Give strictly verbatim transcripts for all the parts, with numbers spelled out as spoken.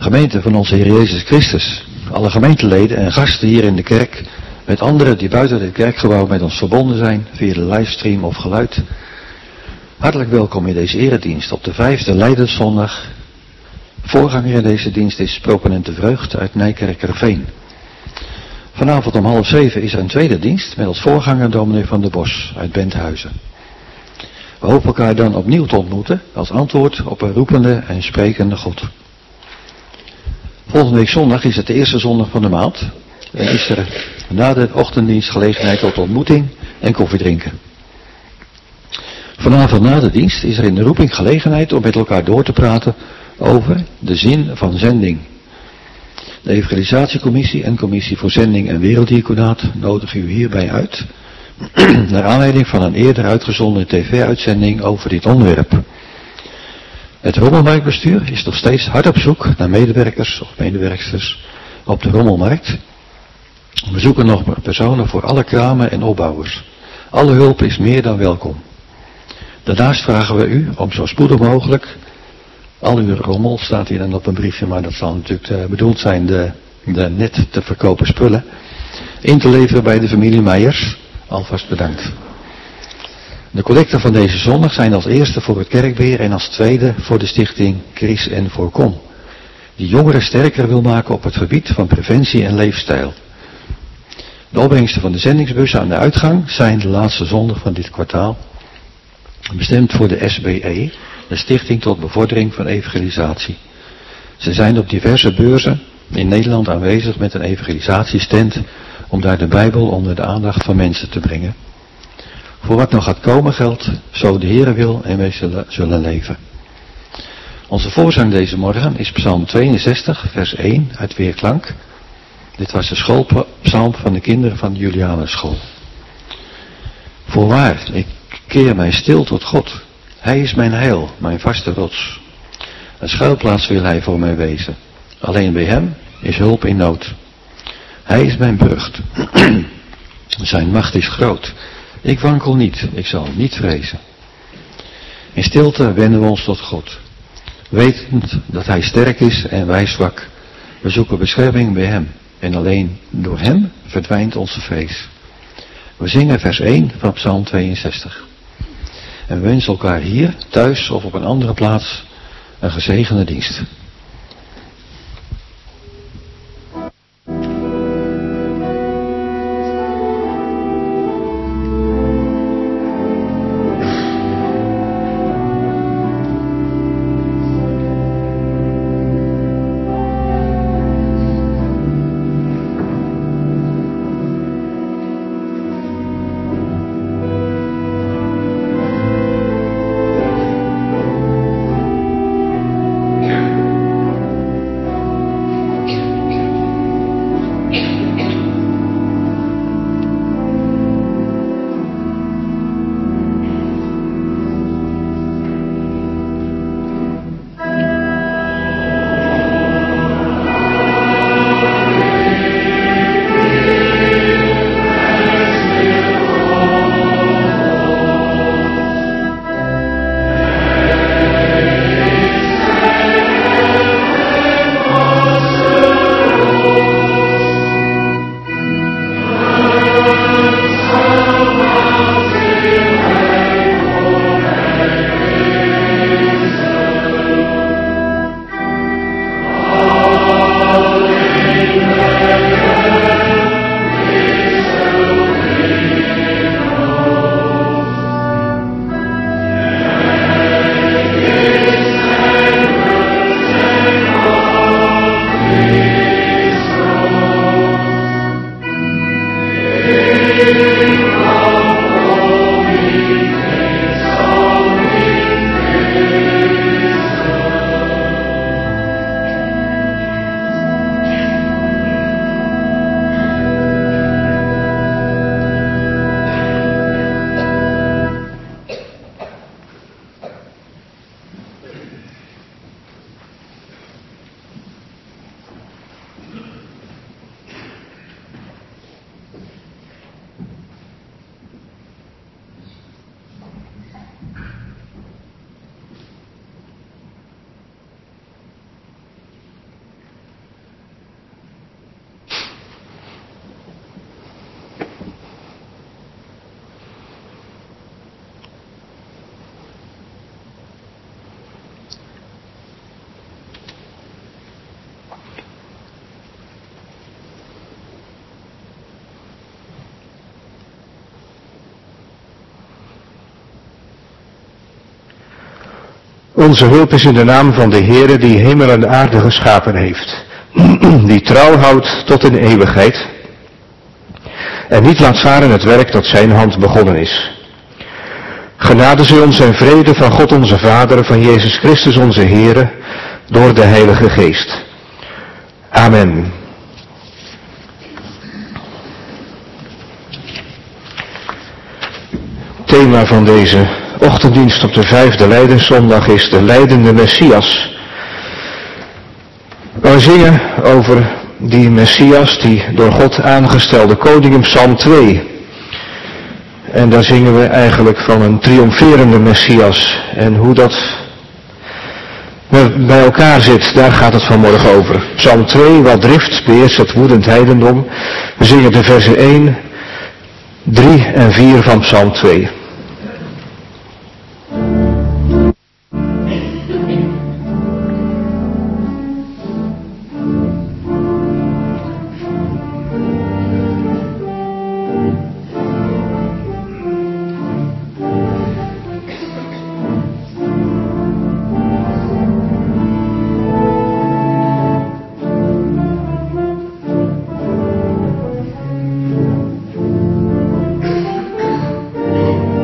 Gemeente van onze Heer Jezus Christus, alle gemeenteleden en gasten hier in de kerk, met anderen die buiten het kerkgebouw met ons verbonden zijn, via de livestream of geluid. Hartelijk welkom in deze eredienst op de vijfde Lijdenszondag. Voorganger in deze dienst is Proponente Vreugd uit Nijkerkerveen. Vanavond om half zeven is er een tweede dienst met als voorganger dominee Van der Bos uit Benthuizen. We hopen elkaar dan opnieuw te ontmoeten als antwoord op een roepende en sprekende God. Volgende week zondag is het de eerste zondag van de maand en is er na de ochtenddienst gelegenheid tot ontmoeting en koffiedrinken. Vanavond na de dienst is er in de roeping gelegenheid om met elkaar door te praten over de zin van zending. De Evangelisatiecommissie en Commissie voor Zending en Werelddiaconaat nodigen u hierbij uit, naar aanleiding van een eerder uitgezonden tv-uitzending over dit onderwerp. Het Rommelmarktbestuur is nog steeds hard op zoek naar medewerkers of medewerksters op de Rommelmarkt. We zoeken nog personen voor alle kramen en opbouwers. Alle hulp is meer dan welkom. Daarnaast vragen we u om zo spoedig mogelijk, al uw rommel staat hier dan op een briefje, maar dat zal natuurlijk uh, bedoeld zijn de, de net te verkopen spullen, in te leveren bij de familie Meijers. Alvast bedankt. De collecten van deze zondag zijn als eerste voor het kerkbeheer en als tweede voor de stichting Chris en Voorkom, die jongeren sterker wil maken op het gebied van preventie en leefstijl. De opbrengsten van de zendingsbussen aan de uitgang zijn de laatste zondag van dit kwartaal bestemd voor de S B E, de Stichting tot Bevordering van Evangelisatie. Ze zijn op diverse beurzen in Nederland aanwezig met een evangelisatiestand om daar de Bijbel onder de aandacht van mensen te brengen. Voor wat nog gaat komen geldt, zo de Heere wil en wij zullen, zullen leven. Onze voorzang deze morgen is Psalm tweeënzestig, vers één uit Weerklank. Dit was de schoolpsalm van de kinderen van de Julianusschool. Voorwaar, ik keer mij stil tot God. Hij is mijn heil, mijn vaste rots. Een schuilplaats wil hij voor mij wezen. Alleen bij hem is hulp in nood. Hij is mijn burcht. Zijn macht is groot. Ik wankel niet, ik zal niet vrezen. In stilte wenden we ons tot God. Wetend dat hij sterk is en wij zwak. We zoeken bescherming bij hem. En alleen door hem verdwijnt onze vrees. We zingen vers één van Psalm tweeënzestig. En we wensen elkaar hier, thuis of op een andere plaats een gezegende dienst. Yeah. Onze hulp is in de naam van de Heere die hemel en aarde geschapen heeft, die trouw houdt tot in eeuwigheid en niet laat varen het werk dat zijn hand begonnen is. Genade zij ons en vrede van God onze Vader, van Jezus Christus onze Heere, door de Heilige Geest. Amen. Thema van deze ochtenddienst op de vijfde Lijdenszondag is de lijdende Messias. We zingen over die Messias, die door God aangestelde koning in Psalm twee. En daar zingen we eigenlijk van een triomferende Messias. En hoe dat bij elkaar zit, daar gaat het vanmorgen over. Psalm twee, wat drift beheerst het woedend heidendom. We zingen de versen één, drie en vier van Psalm twee. Thank you.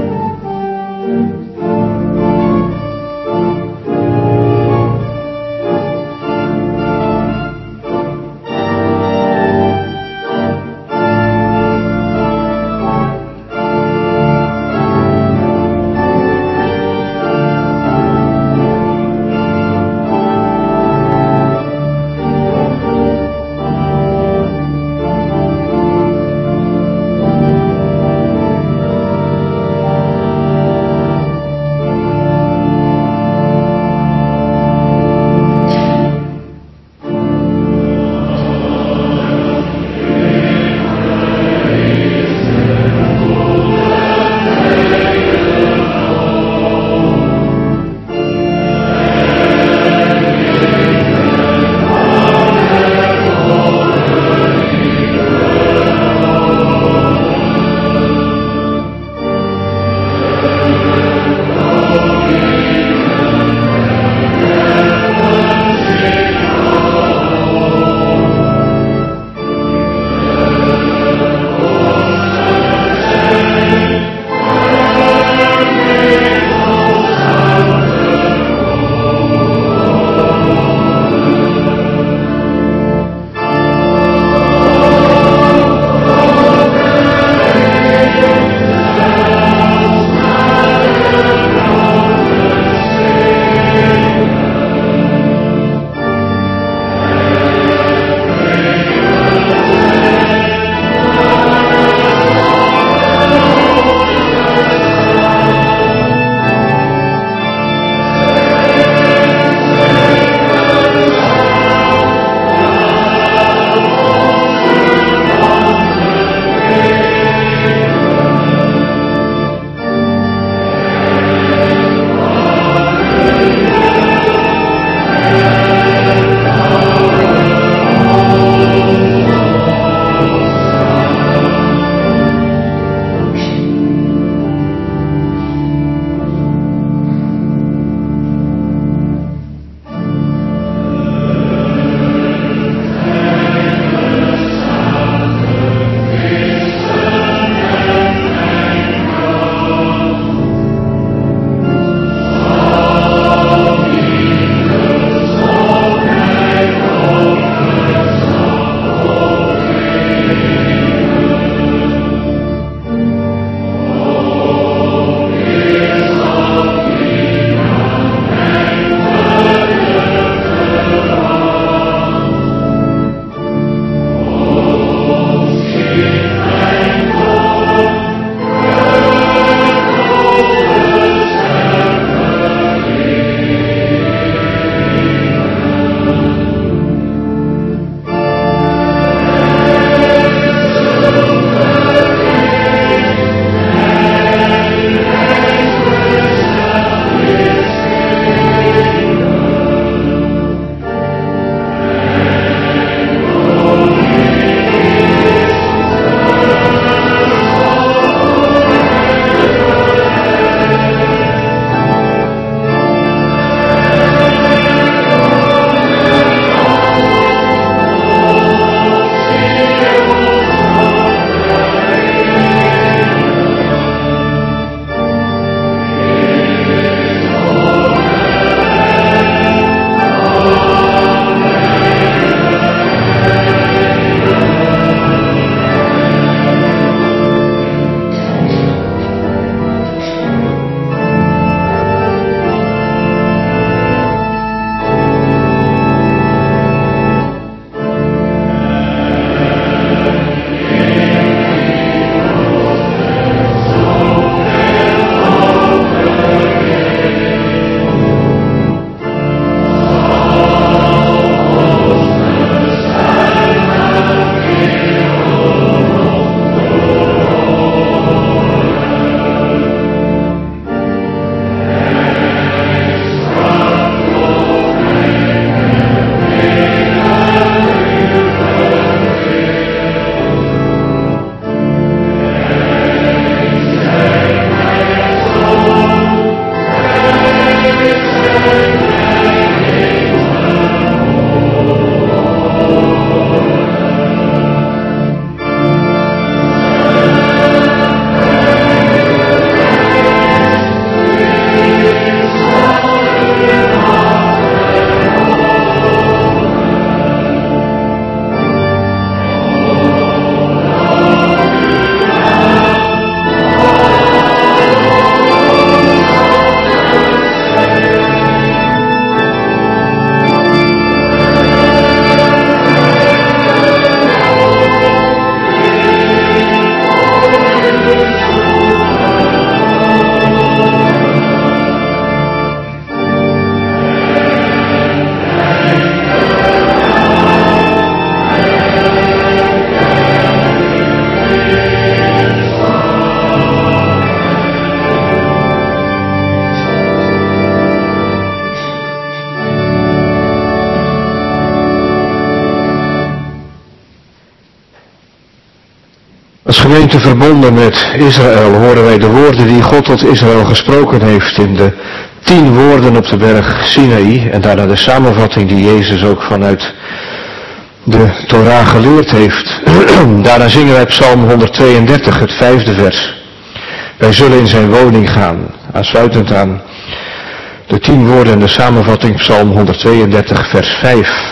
Als gemeente verbonden met Israël horen wij de woorden die God tot Israël gesproken heeft in de tien woorden op de berg Sinaï en daarna de samenvatting die Jezus ook vanuit de Torah geleerd heeft. Daarna zingen wij Psalm honderdtweeëndertig, het vijfde vers. Wij zullen in zijn woning gaan, aansluitend aan de tien woorden en de samenvatting Psalm honderdtweeëndertig, vers vijf.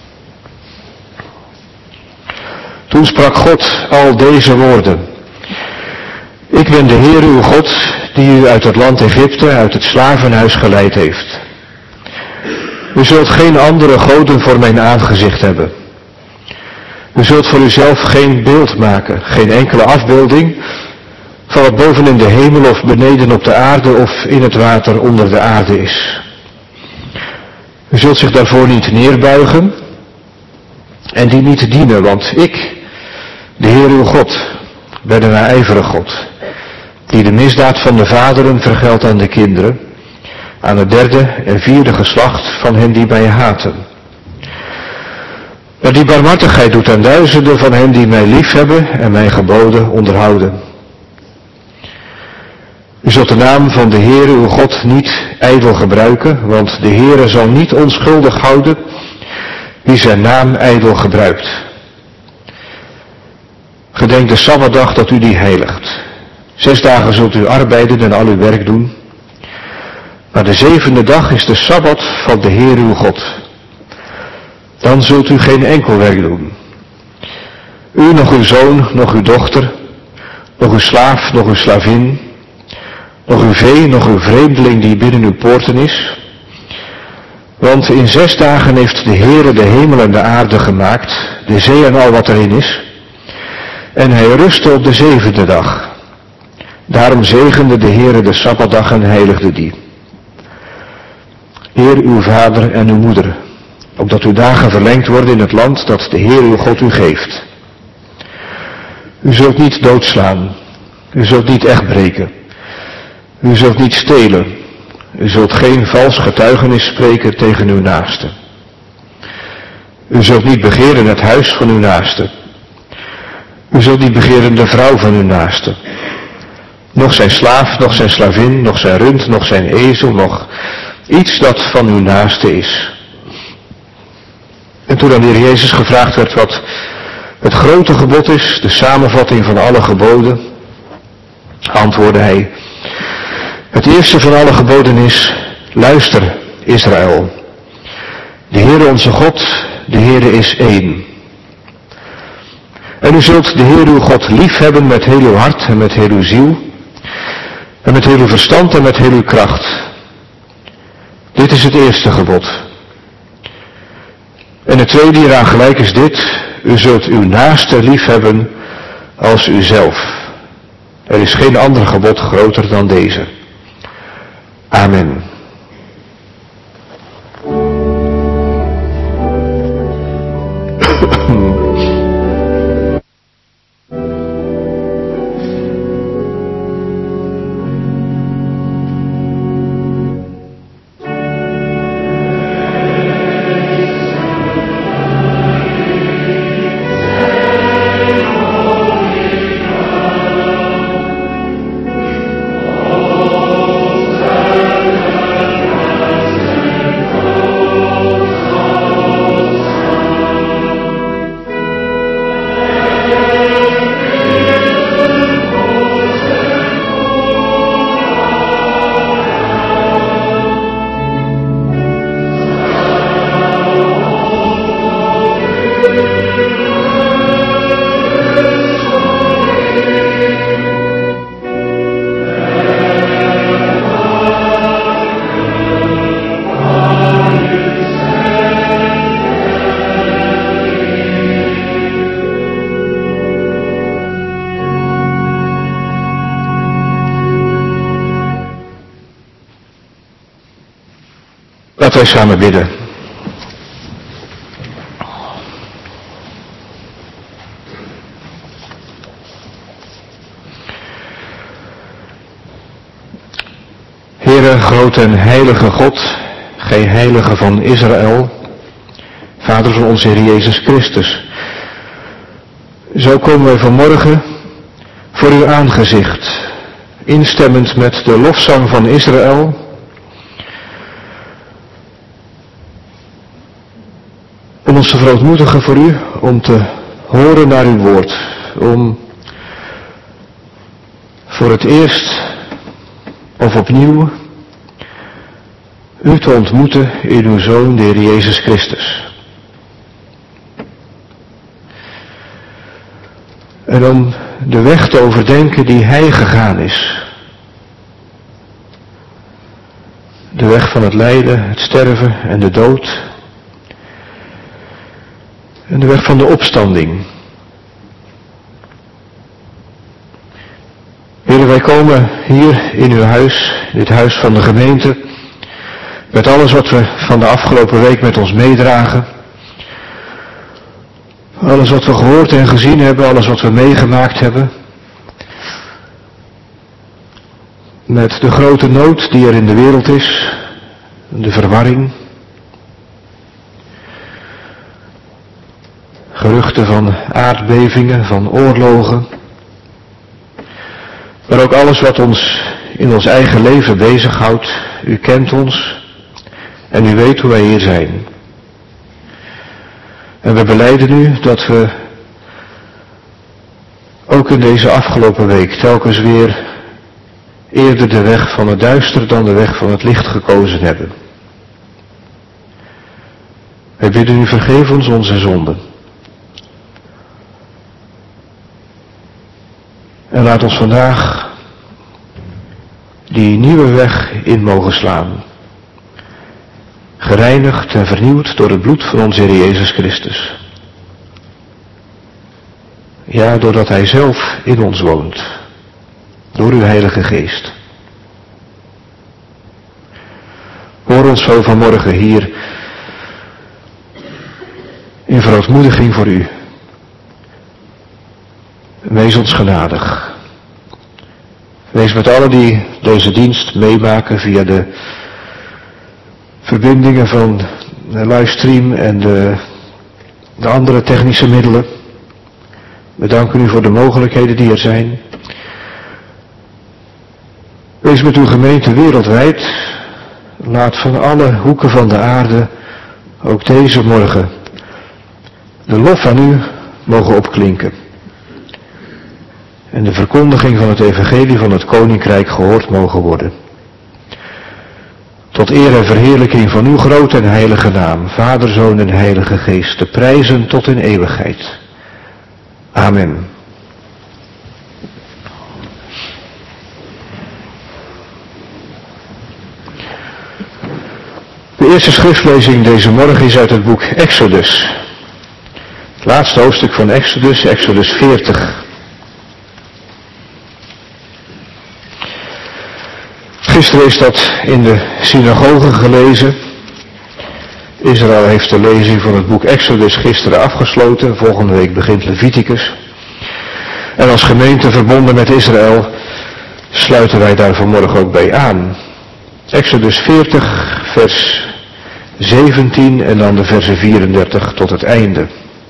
Toen sprak God al deze woorden. Ik ben de Heer uw God, die u uit het land Egypte, uit het slavenhuis geleid heeft. U zult geen andere goden voor mijn aangezicht hebben. U zult voor uzelf geen beeld maken, geen enkele afbeelding van wat boven in de hemel of beneden op de aarde of in het water onder de aarde is. U zult zich daarvoor niet neerbuigen en die niet dienen, want ik, de Heer uw God, ben een naijverige God, die de misdaad van de vaderen vergeldt aan de kinderen, aan het derde en vierde geslacht van hen die mij haten. En die barmhartigheid doet aan duizenden van hen die mij liefhebben en mijn geboden onderhouden. U zult de naam van de Heere uw God niet ijdel gebruiken, want de Heere zal niet onschuldig houden wie zijn naam ijdel gebruikt. Gedenk de Sabbatdag dat u die heiligt. Zes dagen zult u arbeiden en al uw werk doen. Maar de zevende dag is de Sabbat van de Heer uw God. Dan zult u geen enkel werk doen. U, nog uw zoon, nog uw dochter, nog uw slaaf, nog uw slavin, nog uw vee, nog uw vreemdeling die binnen uw poorten is. Want in zes dagen heeft de Heere de hemel en de aarde gemaakt, de zee en al wat erin is. En hij rustte op de zevende dag. Daarom zegende de Heere de Sabbatdag en heiligde die. Eer uw vader en uw moeder, opdat uw dagen verlengd worden in het land dat de Heer uw God u geeft. U zult niet doodslaan, u zult niet echt breken, u zult niet stelen, u zult geen vals getuigenis spreken tegen uw naaste. U zult niet begeren het huis van uw naaste. U zult niet begeren de vrouw van uw naaste. Nog zijn slaaf, nog zijn slavin, nog zijn rund, nog zijn ezel, nog iets dat van uw naaste is. En toen aan de Heer Jezus gevraagd werd wat het grote gebod is, de samenvatting van alle geboden, antwoordde hij, het eerste van alle geboden is, luister Israël, de Heere onze God, de Heere is één. En u zult de Heer uw God lief hebben met heel uw hart en met heel uw ziel, en met heel uw verstand en met heel uw kracht. Dit is het eerste gebod. En het tweede hieraan gelijk is dit, u zult uw naaste lief hebben als uzelf. Er is geen ander gebod groter dan deze. Amen. Laten wij samen bidden. Heere, grote en heilige God, gij heilige van Israël, Vader van onze Heer Jezus Christus. Zo komen wij vanmorgen voor uw aangezicht, instemmend met de lofzang van Israël, om ons te verootmoedigen voor u, om te horen naar uw woord, om voor het eerst of opnieuw u te ontmoeten in uw Zoon, de Heer Jezus Christus. En om de weg te overdenken die Hij gegaan is. De weg van het lijden, het sterven en de dood. En de weg van de opstanding. Heer, wij komen hier in uw huis, dit huis van de gemeente, met alles wat we van de afgelopen week met ons meedragen. Alles wat we gehoord en gezien hebben, alles wat we meegemaakt hebben. Met de grote nood die er in de wereld is, de verwarring. Geruchten van aardbevingen, van oorlogen. Maar ook alles wat ons in ons eigen leven bezighoudt. U kent ons en u weet hoe wij hier zijn. En we belijden u dat we ook in deze afgelopen week telkens weer eerder de weg van het duister dan de weg van het licht gekozen hebben. Wij bidden u, vergeef ons onze zonden. En laat ons vandaag die nieuwe weg in mogen slaan. Gereinigd en vernieuwd door het bloed van onze Heer Jezus Christus. Ja, doordat Hij zelf in ons woont. Door uw Heilige Geest. Hoor ons zo vanmorgen hier in verootmoediging voor u. Wees ons genadig. Wees met allen die deze dienst meemaken via de verbindingen van de livestream en de, de andere technische middelen. We danken u voor de mogelijkheden die er zijn. Wees met uw gemeente wereldwijd. Laat van alle hoeken van de aarde ook deze morgen de lof aan u mogen opklinken. En de verkondiging van het evangelie van het Koninkrijk gehoord mogen worden. Tot eer en verheerlijking van uw grote en heilige naam, Vader, Zoon en Heilige Geest, te prijzen tot in eeuwigheid. Amen. De eerste schriftlezing deze morgen is uit het boek Exodus. Het laatste hoofdstuk van Exodus, Exodus veertig. Gisteren is dat in de synagoge gelezen. Israël heeft de lezing van het boek Exodus gisteren afgesloten. Volgende week begint Leviticus. En als gemeente verbonden met Israël sluiten wij daar vanmorgen ook bij aan. Exodus veertig, vers zeventien en dan de versen vierendertig tot het einde.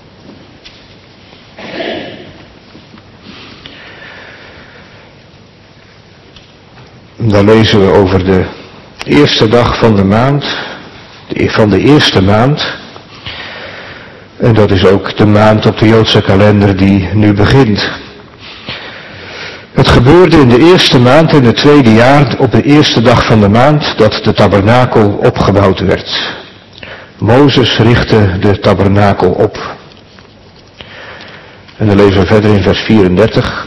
Daar lezen we over de eerste dag van de maand, van de eerste maand. En dat is ook de maand op de Joodse kalender die nu begint. Het gebeurde in de eerste maand in het tweede jaar op de eerste dag van de maand dat de tabernakel opgebouwd werd. Mozes richtte de tabernakel op. En dan lezen we verder in vers vierendertig.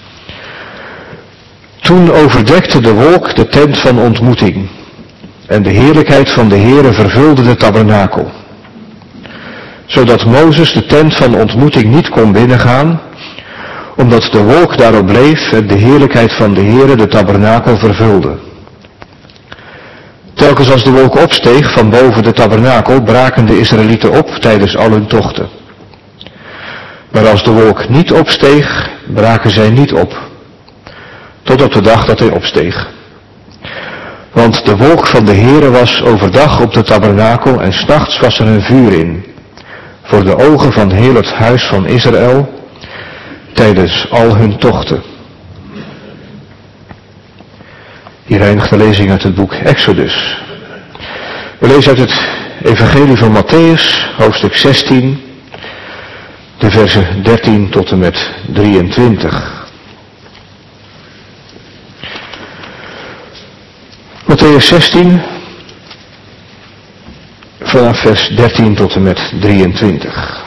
Toen overdekte de wolk de tent van ontmoeting. En de heerlijkheid van de Heere vervulde de tabernakel. Zodat Mozes de tent van ontmoeting niet kon binnengaan, omdat de wolk daarop bleef en de heerlijkheid van de Heere de tabernakel vervulde. Telkens als de wolk opsteeg van boven de tabernakel, braken de Israëlieten op tijdens al hun tochten. Maar als de wolk niet opsteeg, braken zij niet op. Tot op de dag dat hij opsteeg. Want de wolk van de Heere was overdag op de tabernakel en 's nachts was er een vuur in. Voor de ogen van heel het huis van Israël, tijdens al hun tochten. Hier eindigt de lezing uit het boek Exodus. We lezen uit het Evangelie van Matthäus, hoofdstuk zestien, de versen dertien tot en met drieëntwintig. Matthäus zestien, vanaf vers dertien tot en met drieëntwintig.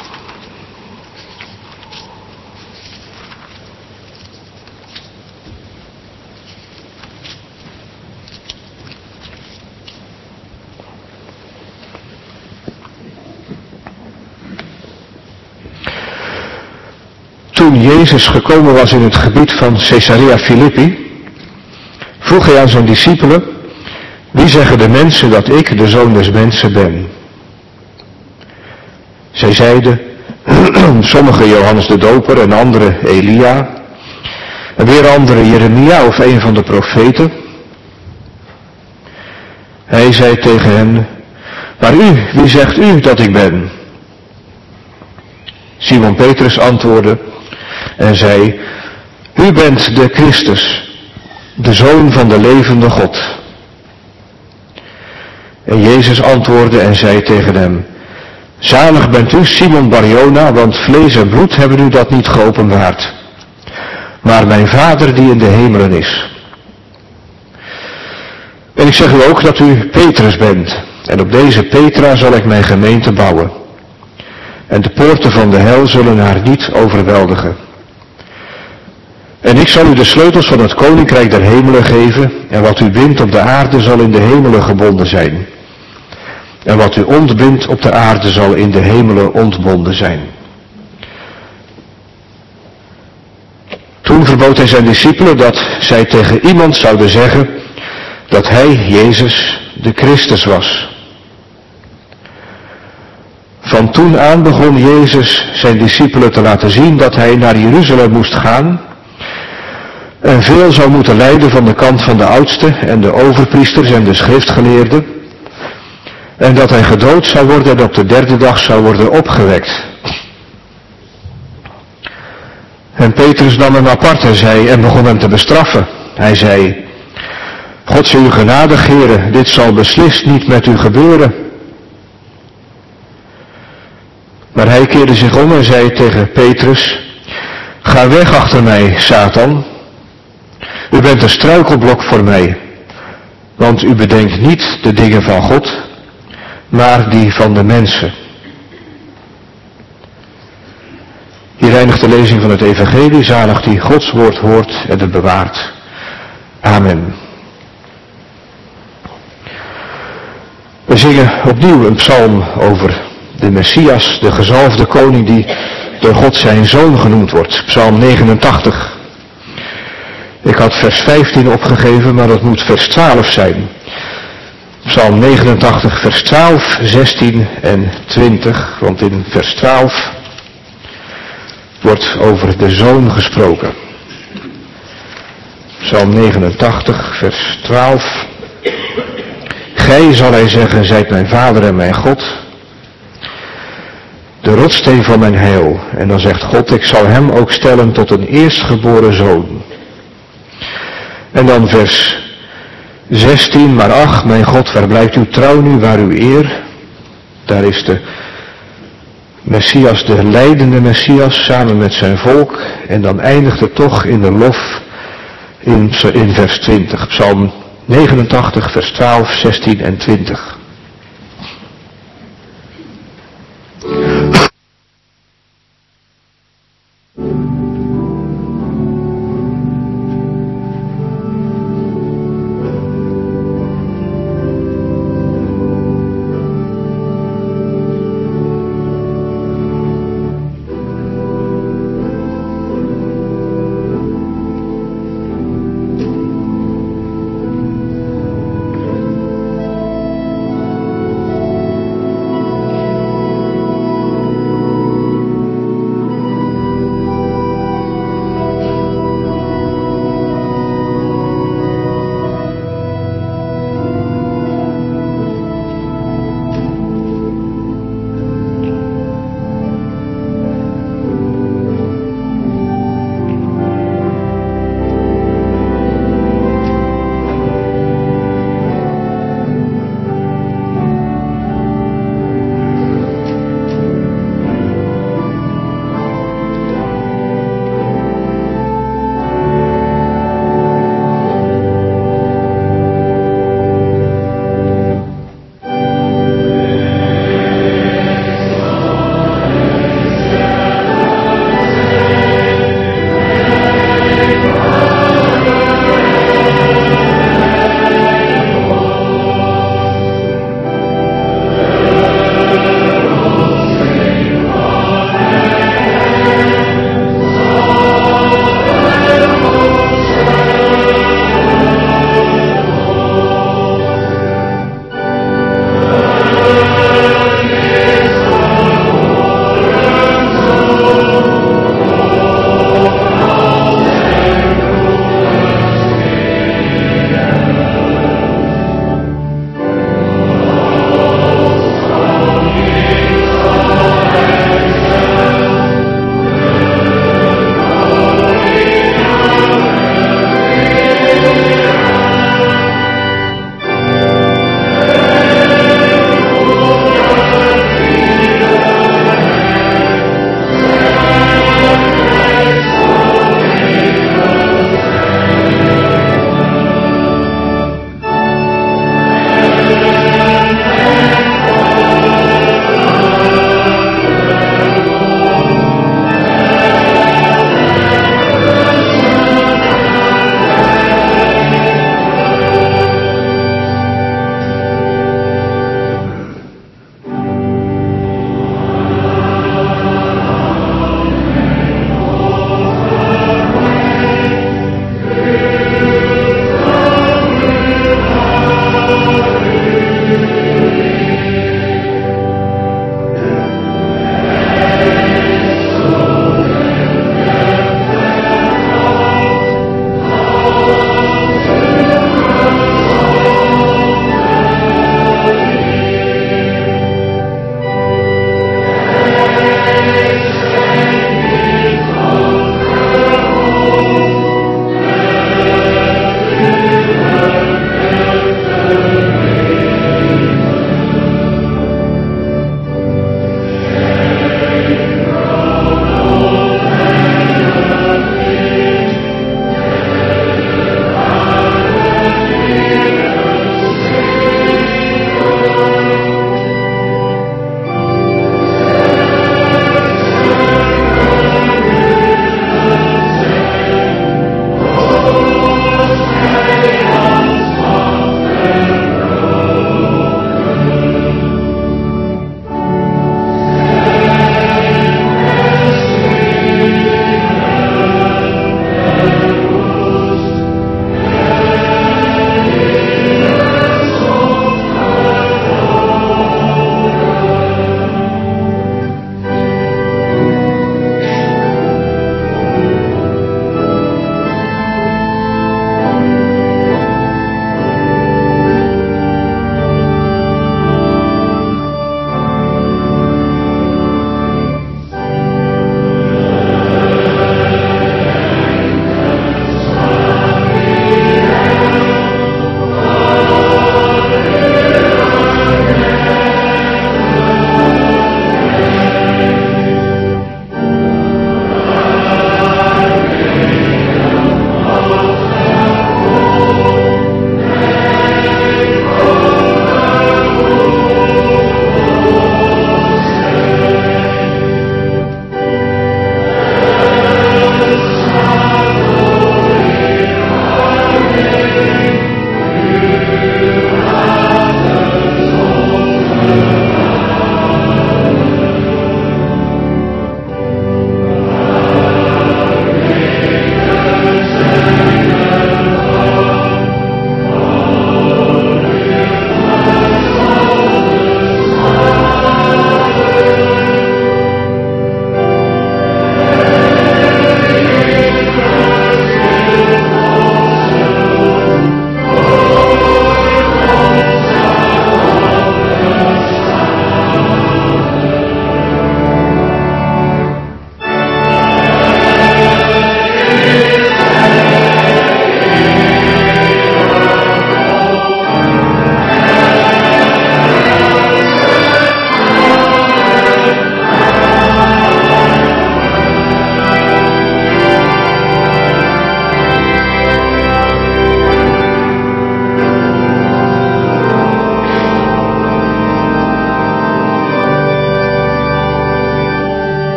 Toen Jezus gekomen was in het gebied van Caesarea Philippi, vroeg hij aan zijn discipelen: wie zeggen de mensen dat ik de Zoon des Mensen ben? Zij zeiden: sommigen Johannes de Doper en anderen Elia, en weer anderen Jeremia of een van de profeten. Hij zei tegen hen: maar u, wie zegt u dat ik ben? Simon Petrus antwoordde en zei: u bent de Christus, de Zoon van de levende God. En Jezus antwoordde en zei tegen hem: zalig bent u, Simon Barjona, want vlees en bloed hebben u dat niet geopenbaard, maar mijn Vader die in de hemelen is. En ik zeg u ook dat u Petrus bent, en op deze Petra zal ik mijn gemeente bouwen. En de poorten van de hel zullen haar niet overweldigen. En ik zal u de sleutels van het koninkrijk der hemelen geven, en wat u bindt op de aarde zal in de hemelen gebonden zijn. En wat u ontbindt op de aarde zal in de hemelen ontbonden zijn. Toen verbood hij zijn discipelen dat zij tegen iemand zouden zeggen dat hij, Jezus, de Christus was. Van toen aan begon Jezus zijn discipelen te laten zien dat hij naar Jeruzalem moest gaan en veel zou moeten lijden van de kant van de oudsten en de overpriesters en de schriftgeleerden, en dat hij gedood zou worden en op de derde dag zou worden opgewekt. En Petrus nam hem apart en zei en begon hem te bestraffen. Hij zei: God zij u genadig, Heere, dit zal beslist niet met u gebeuren. Maar hij keerde zich om en zei tegen Petrus: ga weg achter mij, Satan. U bent een struikelblok voor mij, want u bedenkt niet de dingen van God, maar die van de mensen. Hier eindigt de lezing van het Evangelie. Zalig die Gods woord hoort en het bewaart. Amen. We zingen opnieuw een psalm over de Messias, de gezalfde koning die door God zijn zoon genoemd wordt. Psalm negenentachtig. Ik had vers vijftien opgegeven, maar dat moet vers twaalf zijn. Psalm negenentachtig, vers twaalf, zestien en twintig. Want in vers twaalf wordt over de zoon gesproken. Psalm negenentachtig, vers twaalf. Gij, zal hij zeggen, zijt mijn vader en mijn God, de rotsteen van mijn heil. En dan zegt God: ik zal hem ook stellen tot een eerstgeboren zoon. En dan vers zestien. Maar ach, mijn God, waar blijft uw trouw nu, waar uw eer? Daar is de Messias, de lijdende Messias, samen met zijn volk. En dan eindigt het toch in de lof in, in vers twintig. Psalm negenentachtig, vers twaalf, zestien en twintig.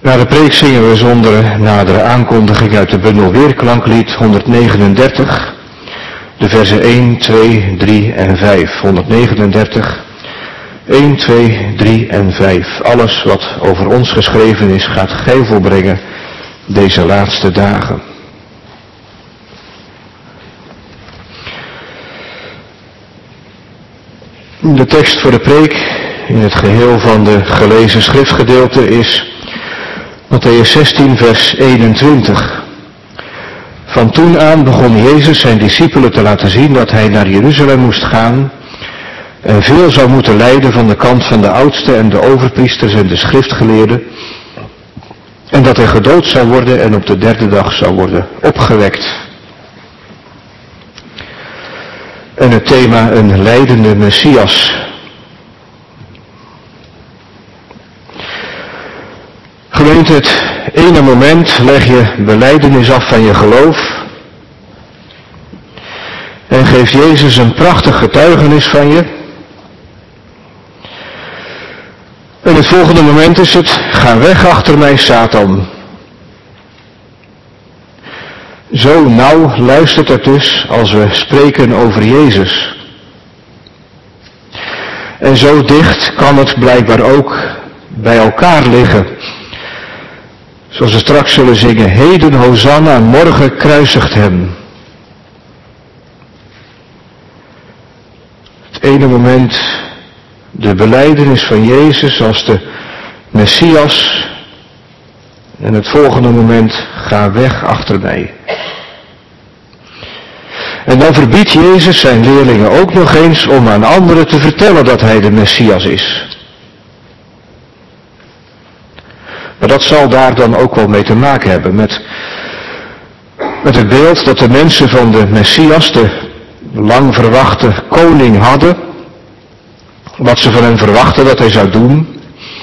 Na de preek zingen we zonder nadere aankondiging uit de bundel Weerklanklied honderdnegenendertig, de versen één, twee, drie en vijf. honderdnegenendertig, één, twee, drie en vijf. Alles wat over ons geschreven is, gaat gij volbrengen deze laatste dagen. De tekst voor de preek in het geheel van de gelezen schriftgedeelte is Mattheüs zestien vers eenentwintig. Van toen aan begon Jezus zijn discipelen te laten zien dat hij naar Jeruzalem moest gaan en veel zou moeten lijden van de kant van de oudsten en de overpriesters en de schriftgeleerden, en dat hij gedood zou worden en op de derde dag zou worden opgewekt. En het thema een lijdende Messias. Gemeente, het ene moment leg je belijdenis af van je geloof en geeft Jezus een prachtig getuigenis van je. En het volgende moment is het, ga weg achter mij, Satan. Zo nauw luistert het dus als we spreken over Jezus. En zo dicht kan het blijkbaar ook bij elkaar liggen. Zoals we straks zullen zingen, heden Hosanna, morgen kruisigt hem. Het ene moment de belijdenis van Jezus als de Messias. En het volgende moment, ga weg achter mij. En dan verbiedt Jezus zijn leerlingen ook nog eens om aan anderen te vertellen dat hij de Messias is. Maar dat zal daar dan ook wel mee te maken hebben. Met, met het beeld dat de mensen van de Messias, de lang verwachte koning hadden. Wat ze van hem verwachten dat hij zou doen.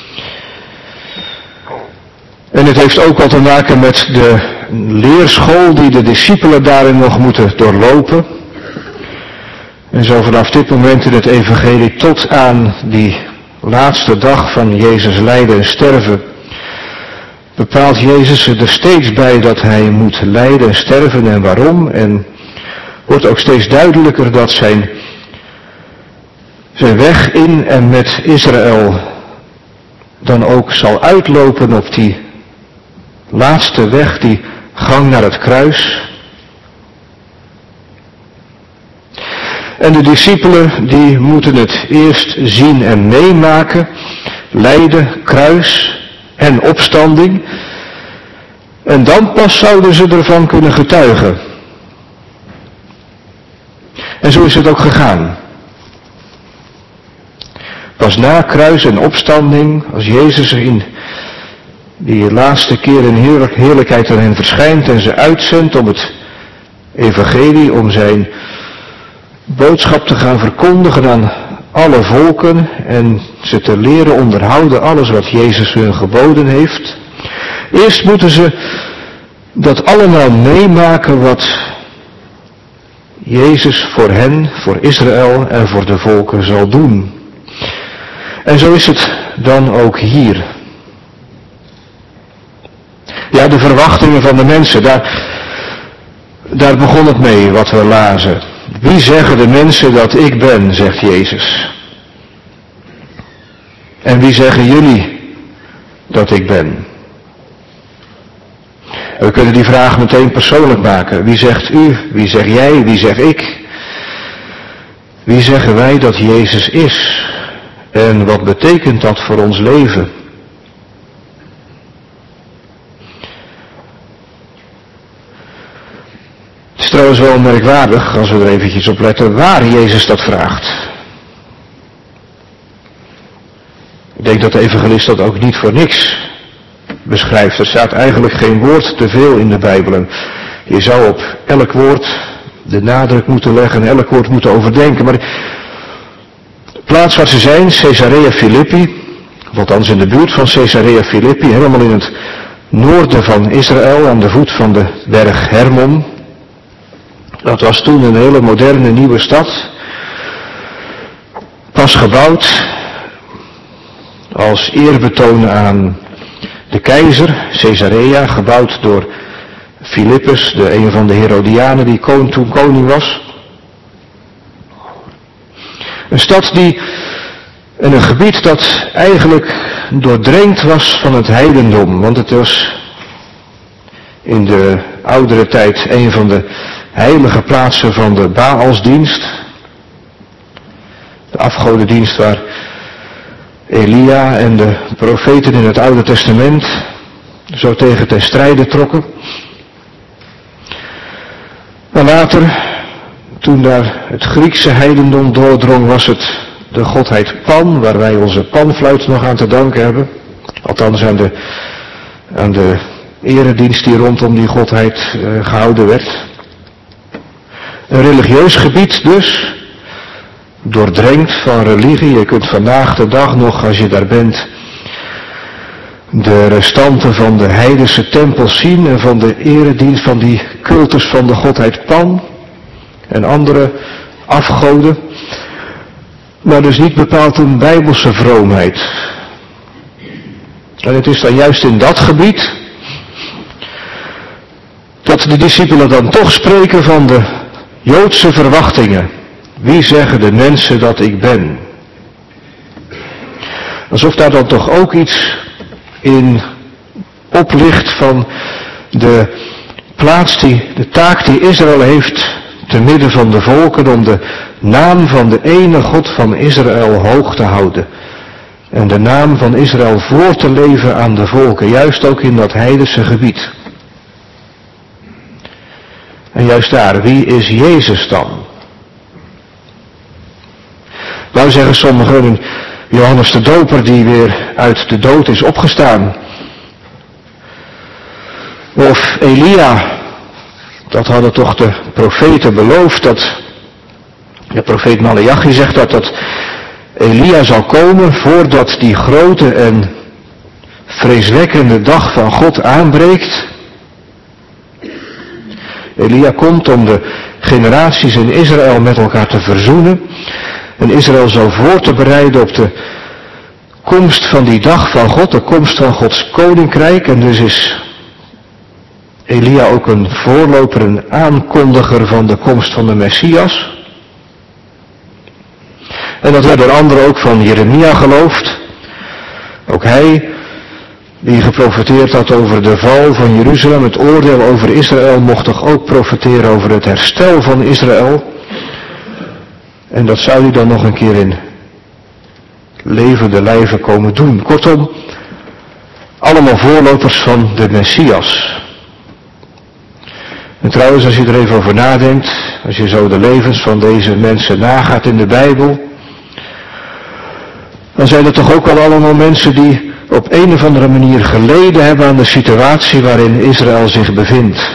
En het heeft ook wel te maken met de leerschool die de discipelen daarin nog moeten doorlopen. En zo vanaf dit moment in het evangelie tot aan die laatste dag van Jezus lijden en sterven, bepaalt Jezus er steeds bij dat hij moet lijden en sterven en waarom. En wordt ook steeds duidelijker dat zijn, zijn weg in en met Israël dan ook zal uitlopen op die laatste weg, die gang naar het kruis. En de discipelen die moeten het eerst zien en meemaken, lijden, kruis en opstanding. En dan pas zouden ze ervan kunnen getuigen. En zo is het ook gegaan. Pas na kruis en opstanding, als Jezus er in die laatste keer in heerlijk, heerlijkheid aan hen verschijnt en ze uitzendt om het evangelie, om zijn boodschap te gaan verkondigen aan alle volken en ze te leren onderhouden alles wat Jezus hun geboden heeft. Eerst moeten ze dat allemaal meemaken wat Jezus voor hen, voor Israël en voor de volken zal doen. En zo is het dan ook hier. Ja, de verwachtingen van de mensen, daar, daar begon het mee wat we lazen. Wie zeggen de mensen dat ik ben, zegt Jezus. En wie zeggen jullie dat ik ben? En we kunnen die vraag meteen persoonlijk maken. Wie zegt u? Wie zeg jij? Wie zeg ik? Wie zeggen wij dat Jezus is? En wat betekent dat voor ons leven? Het is trouwens wel merkwaardig, als we er eventjes op letten, waar Jezus dat vraagt. Ik denk dat de evangelist dat ook niet voor niks beschrijft. Er staat eigenlijk geen woord te veel in de Bijbel. En je zou op elk woord de nadruk moeten leggen en elk woord moeten overdenken. Maar de plaats waar ze zijn, Caesarea Philippi, of althans in de buurt van Caesarea Philippi, helemaal in het noorden van Israël, aan de voet van de berg Hermon. Dat was toen een hele moderne nieuwe stad, pas gebouwd als eerbetoon aan de keizer, Caesarea, gebouwd door Philippus, de een van de Herodianen die kon, toen koning was. Een stad die, en een gebied dat eigenlijk doordrenkt was van het heidendom, want het was in de oudere tijd een van de heilige plaatsen van de Baalsdienst. De afgodendienst waar Elia en de profeten in het Oude Testament zo tegen ten strijde trokken. Maar later, toen daar het Griekse heidendom doordrong, was het de godheid Pan, waar wij onze panfluit nog aan te danken hebben. Althans aan de, aan de eredienst die rondom die godheid uh, gehouden werd. Een religieus gebied dus, doordrenkt van religie. Je kunt vandaag de dag nog, als je daar bent, de restanten van de heidense tempels zien en van de eredienst van die cultus van de godheid Pan en andere afgoden. Maar dus niet bepaald een bijbelse vroomheid. En het is dan juist in dat gebied dat de discipelen dan toch spreken van de Joodse verwachtingen. Wie zeggen de mensen dat ik ben? Alsof daar dan toch ook iets in oplicht van de plaats die, de taak die Israël heeft te midden van de volken om de naam van de ene God van Israël hoog te houden. En de naam van Israël voor te leven aan de volken, juist ook in dat heidense gebied. En juist daar, wie is Jezus dan? Nou zeggen sommigen, Johannes de Doper die weer uit de dood is opgestaan. Of Elia, dat hadden toch de profeten beloofd, dat de profeet Maleachi zegt dat dat Elia zal komen voordat die grote en vreeswekkende dag van God aanbreekt. Elia komt om de generaties in Israël met elkaar te verzoenen. En Israël zal voor te bereiden op de komst van die dag van God, de komst van Gods koninkrijk. En dus is Elia ook een voorloper, een aankondiger van de komst van de Messias. En dat werd door anderen ook van Jeremia geloofd. Ook hij, die geprofeteerd had over de val van Jeruzalem, het oordeel over Israël, mocht toch ook profeteren over het herstel van Israël. En dat zou hij dan nog een keer in levende lijven komen doen. Kortom, allemaal voorlopers van de Messias. En trouwens, als je er even over nadenkt, als je zo de levens van deze mensen nagaat in de Bijbel, dan zijn er toch ook wel allemaal mensen die op een of andere manier geleden hebben aan de situatie waarin Israël zich bevindt.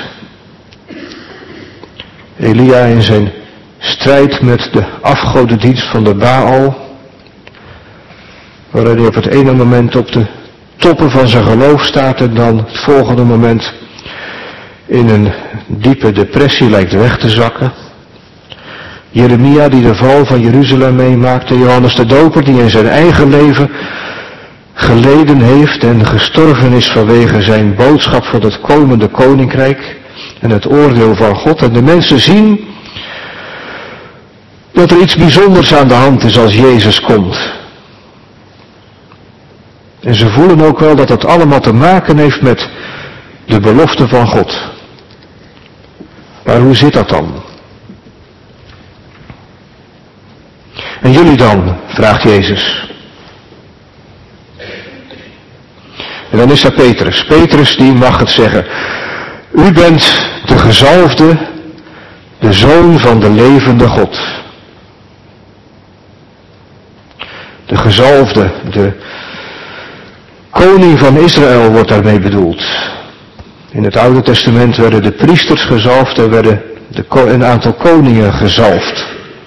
Elia in zijn strijd met de afgodendienst van de Baal, waarin hij op het ene moment op de toppen van zijn geloof staat en dan het volgende moment in een diepe depressie lijkt weg te zakken. Jeremia die de val van Jeruzalem meemaakte, Johannes de Doper die in zijn eigen leven geleden heeft en gestorven is vanwege zijn boodschap van het komende koninkrijk en het oordeel van God. En de mensen zien dat er iets bijzonders aan de hand is als Jezus komt. En ze voelen ook wel dat het allemaal te maken heeft met de belofte van God. Maar hoe zit dat dan? En jullie dan, vraagt Jezus. En dan is daar Petrus. Petrus die mag het zeggen. U bent de gezalfde, de zoon van de levende God. De gezalfde, de koning van Israël wordt daarmee bedoeld. In het Oude Testament werden de priesters gezalfd en werden de, een aantal koningen gezalfd.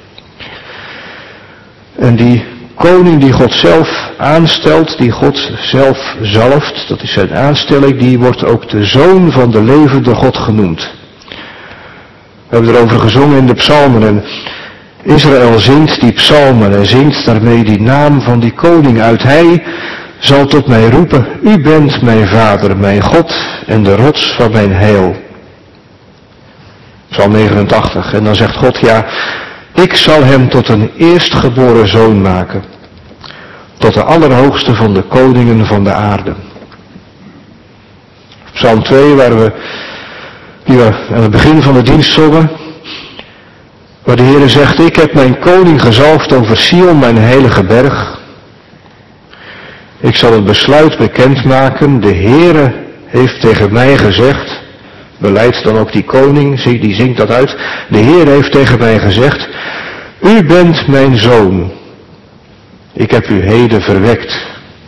En die koning die God zelf aanstelt, die God zelf zalft, dat is zijn aanstelling, die wordt ook de zoon van de levende God genoemd. We hebben erover gezongen in de psalmen en Israël zingt die psalmen en zingt daarmee die naam van die koning uit. Hij zal tot mij roepen, u bent mijn Vader, mijn God en de rots van mijn heil. Psalm negenentachtig. En dan zegt God, ja, ik zal hem tot een eerstgeboren zoon maken, tot de allerhoogste van de koningen van de aarde. Psalm twee, waar we, die we aan het begin van de dienst zongen, waar de Heere zegt, ik heb mijn koning gezalfd over Sion, mijn heilige berg. Ik zal het besluit bekendmaken, de Heere heeft tegen mij gezegd, beleidt dan ook die koning, die zingt dat uit, de Heere heeft tegen mij gezegd, u bent mijn zoon, ik heb u heden verwekt.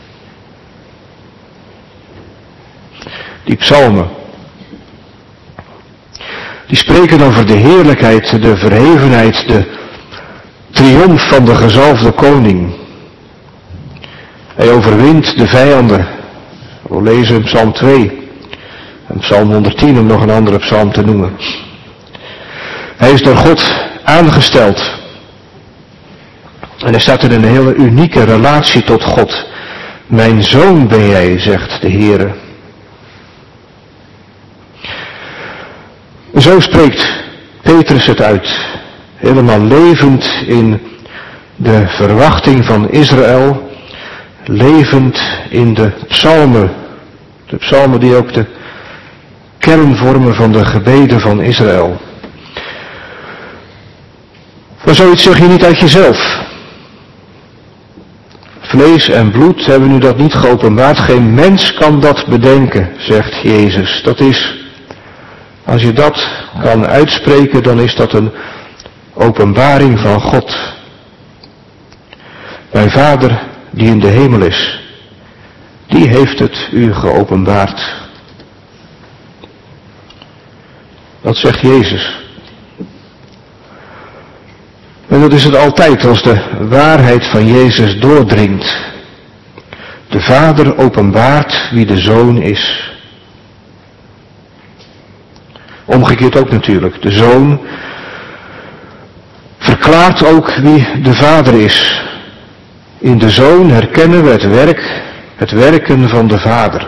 Die psalmen, die spreken over de heerlijkheid, de verhevenheid, de triomf van de gezalfde koning. Hij overwint de vijanden. We lezen in Psalm twee en Psalm honderdtien om nog een andere psalm te noemen. Hij is door God aangesteld. En hij staat in een hele unieke relatie tot God. Mijn zoon ben jij, zegt de Heere. Zo spreekt Petrus het uit. Helemaal levend in de verwachting van Israël. Levend in de psalmen. De psalmen die ook de kern vormen van de gebeden van Israël. Maar zoiets zeg je niet uit jezelf. Vlees en bloed hebben nu dat niet geopenbaard. Geen mens kan dat bedenken, zegt Jezus. Dat is, als je dat kan uitspreken, dan is dat een openbaring van God. Mijn Vader die in de hemel is, die heeft het u geopenbaard. Dat zegt Jezus. En dat is het altijd als de waarheid van Jezus doordringt. De Vader openbaart wie de Zoon is. Omgekeerd ook natuurlijk. De Zoon verklaart ook wie de Vader is. In de Zoon herkennen we het werk, het werken van de Vader.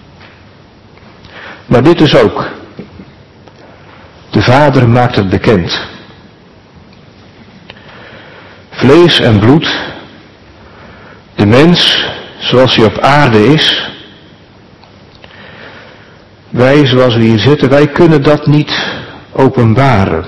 Maar dit is ook. De Vader maakt het bekend. Vlees en bloed, de mens zoals hij op aarde is, wij zoals we hier zitten, wij kunnen dat niet openbaren.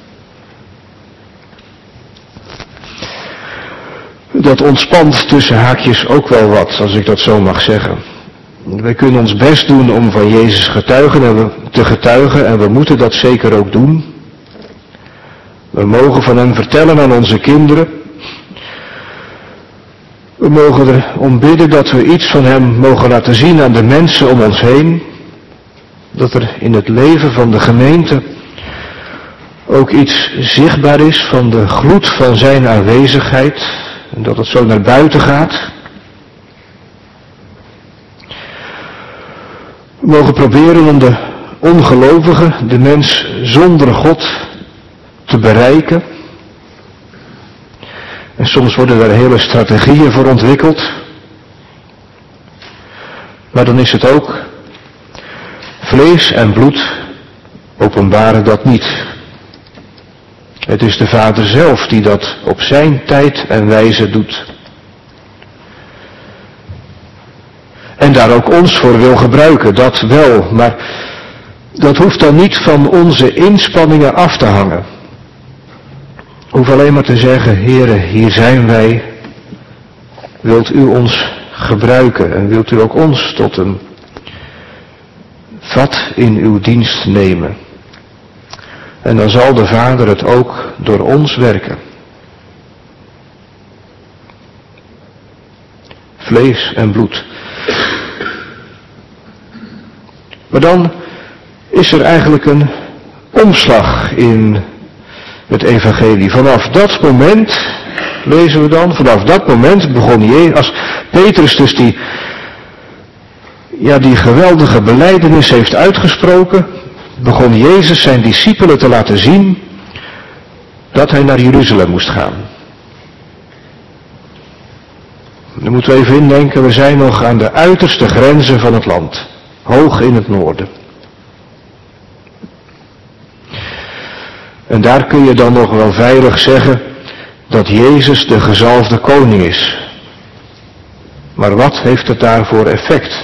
Dat ontspant tussen haakjes ook wel wat, als ik dat zo mag zeggen. Wij kunnen ons best doen om van Jezus getuigen en we, te getuigen en we moeten dat zeker ook doen. We mogen van hem vertellen aan onze kinderen. We mogen erom bidden dat we iets van hem mogen laten zien aan de mensen om ons heen. Dat er in het leven van de gemeente ook iets zichtbaar is van de gloed van zijn aanwezigheid. En dat het zo naar buiten gaat. We mogen proberen om de ongelovige, de mens zonder God, te bereiken. En soms worden daar hele strategieën voor ontwikkeld. Maar dan is het ook, vlees en bloed openbaren dat niet. Het is de Vader zelf die dat op zijn tijd en wijze doet. En daar ook ons voor wil gebruiken, dat wel. Maar dat hoeft dan niet van onze inspanningen af te hangen. Hoef alleen maar te zeggen, Heere, hier zijn wij. Wilt u ons gebruiken en wilt u ook ons tot een vat in uw dienst nemen. En dan zal de Vader het ook door ons werken. Vlees en bloed. Maar dan is er eigenlijk een omslag in het evangelie. Vanaf dat moment, lezen we dan, vanaf dat moment begon Jezus, als Petrus dus die, ja, die geweldige belijdenis heeft uitgesproken, begon Jezus zijn discipelen te laten zien dat hij naar Jeruzalem moest gaan. Dan moeten we even indenken, we zijn nog aan de uiterste grenzen van het land. Hoog in het noorden. En daar kun je dan nog wel veilig zeggen dat Jezus de gezalfde koning is. Maar wat heeft het daarvoor effect?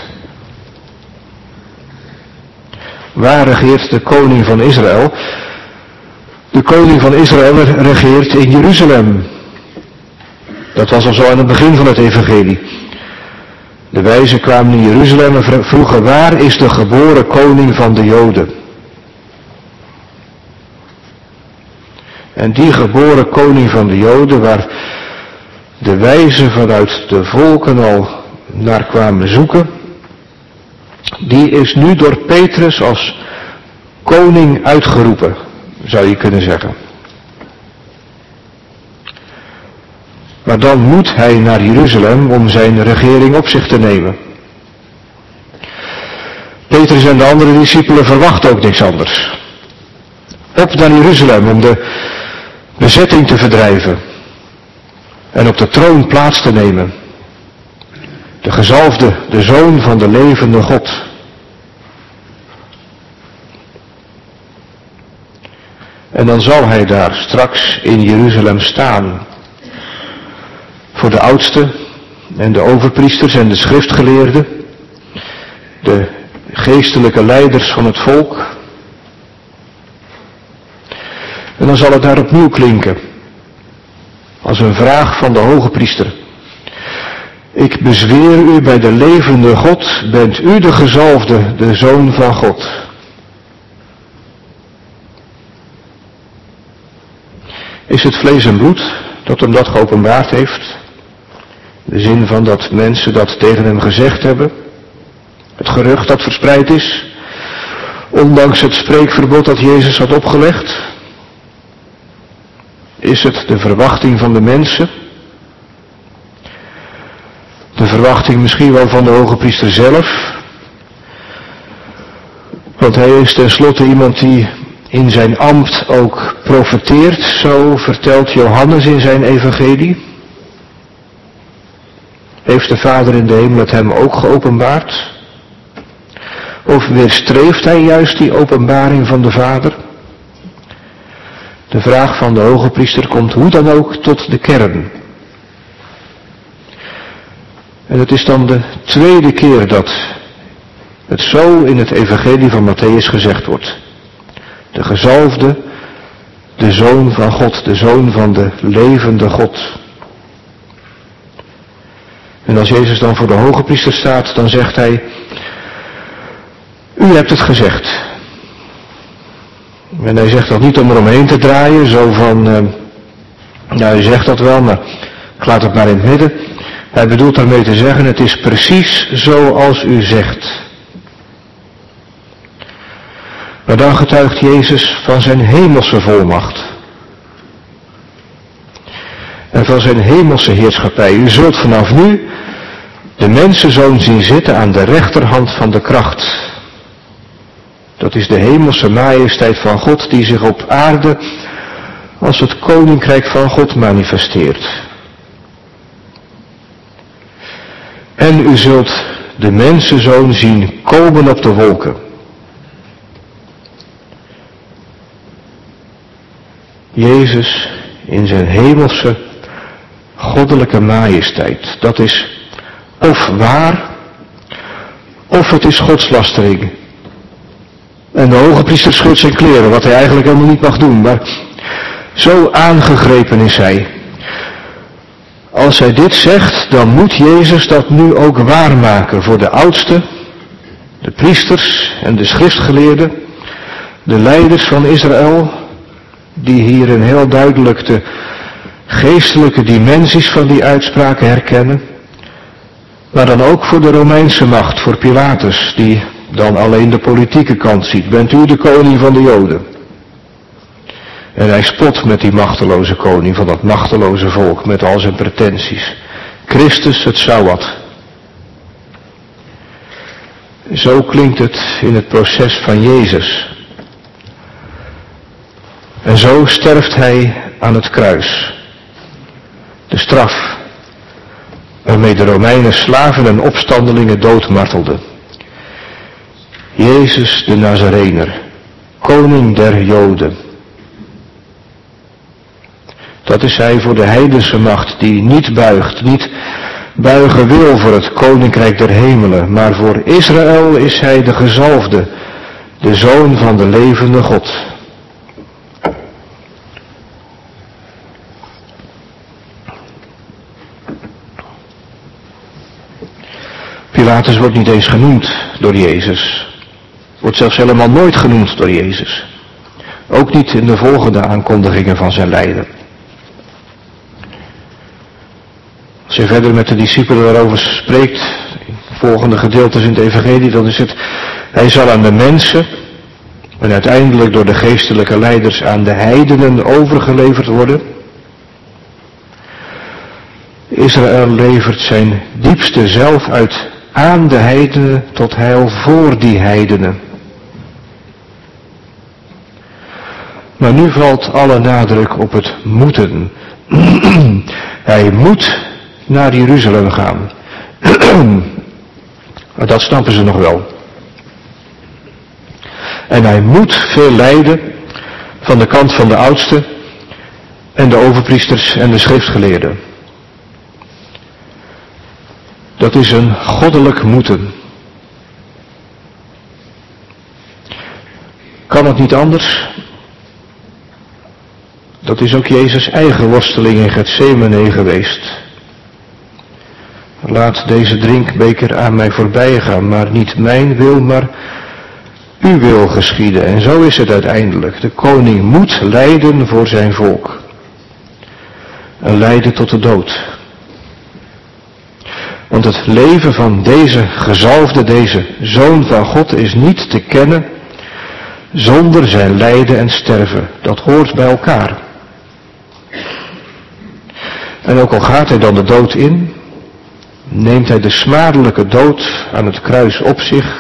Waar regeert de koning van Israël? De koning van Israël regeert in Jeruzalem. Dat was al zo aan het begin van het evangelie. De wijzen kwamen in Jeruzalem en vroegen, waar is de geboren koning van de Joden? En die geboren koning van de Joden, waar de wijzen vanuit de volken al naar kwamen zoeken, die is nu door Petrus als koning uitgeroepen, zou je kunnen zeggen. Maar dan moet hij naar Jeruzalem om zijn regering op zich te nemen. Petrus en de andere discipelen verwachten ook niks anders. Op naar Jeruzalem om de bezetting te verdrijven en op de troon plaats te nemen. De gezalfde, de zoon van de levende God. En dan zal hij daar straks in Jeruzalem staan. Voor de oudsten en de overpriesters en de schriftgeleerden. De geestelijke leiders van het volk. En dan zal het daar opnieuw klinken. Als een vraag van de hoge priester. Ik bezweer u bij de levende God, bent u de gezalfde, de Zoon van God. Is het vlees en bloed dat hem dat geopenbaard heeft? De zin van dat mensen dat tegen hem gezegd hebben. Het gerucht dat verspreid is. Ondanks het spreekverbod dat Jezus had opgelegd. Is het de verwachting van de mensen? De verwachting misschien wel van de hoge priester zelf. Want hij is tenslotte iemand die in zijn ambt ook profeteert. Zo vertelt Johannes in zijn evangelie. Heeft de Vader in de hemel het hem ook geopenbaard? Of weerstreeft hij juist die openbaring van de Vader? De vraag van de hoge priester komt hoe dan ook tot de kern. En het is dan de tweede keer dat het zo in het evangelie van Mattheüs gezegd wordt. De gezalfde, de Zoon van God, de Zoon van de levende God. En als Jezus dan voor de hoge priester staat, dan zegt hij, u hebt het gezegd. En hij zegt dat niet om eromheen te draaien, zo van, uh, nou u zegt dat wel, maar ik laat het maar in het midden. Hij bedoelt daarmee te zeggen, het is precies zoals u zegt. Maar dan getuigt Jezus van zijn hemelse volmacht. En van zijn hemelse heerschappij. U zult vanaf nu de mensenzoon zien zitten aan de rechterhand van de kracht. Dat is de hemelse majesteit van God die zich op aarde als het koninkrijk van God manifesteert. En u zult de mensenzoon zien komen op de wolken. Jezus in zijn hemelse goddelijke majesteit. Dat is of waar, of het is godslastering. En de hoge priester schudt zijn kleren, wat hij eigenlijk helemaal niet mag doen. Maar zo aangegrepen is hij. Als hij dit zegt, dan moet Jezus dat nu ook waarmaken voor de oudsten, de priesters en de schriftgeleerden, de leiders van Israël, die hierin heel duidelijk de geestelijke dimensies van die uitspraken herkennen. Maar dan ook voor de Romeinse macht, voor Pilatus, die dan alleen de politieke kant ziet. Bent u de koning van de Joden? En hij spot met die machteloze koning van dat machteloze volk, met al zijn pretenties. Christus het Sauwat. Zo klinkt het in het proces van Jezus. En zo sterft hij aan het kruis. De straf. Een waarmee de Romeinen slaven en opstandelingen doodmartelden. Jezus de Nazarener, koning der Joden. Dat is hij voor de heidense macht die niet buigt, niet buigen wil voor het koninkrijk der hemelen, maar voor Israël is hij de gezalfde, de zoon van de levende God. Pilatus wordt niet eens genoemd door Jezus. Wordt zelfs helemaal nooit genoemd door Jezus. Ook niet in de volgende aankondigingen van zijn lijden. Als je verder met de discipelen daarover spreekt, in volgende gedeeltes in het evangelie, dan is het, hij zal aan de mensen en uiteindelijk door de geestelijke leiders aan de heidenen overgeleverd worden. Israël levert zijn diepste zelf uit aan de heidenen tot heil voor die heidenen. Maar nu valt alle nadruk op het moeten. Hij moet naar Jeruzalem gaan. Dat snappen ze nog wel. En hij moet veel lijden van de kant van de oudsten en de overpriesters en de schriftgeleerden. Dat is een goddelijk moeten. Kan het niet anders? Dat is ook Jezus' eigen worsteling in Getsemane geweest. Laat deze drinkbeker aan mij voorbij gaan, maar niet mijn wil, maar uw wil geschieden. En zo is het uiteindelijk. De koning moet lijden voor zijn volk. En lijden tot de dood. Want het leven van deze gezalfde, deze zoon van God, is niet te kennen zonder zijn lijden en sterven. Dat hoort bij elkaar. En ook al gaat hij dan de dood in, neemt hij de smadelijke dood aan het kruis op zich,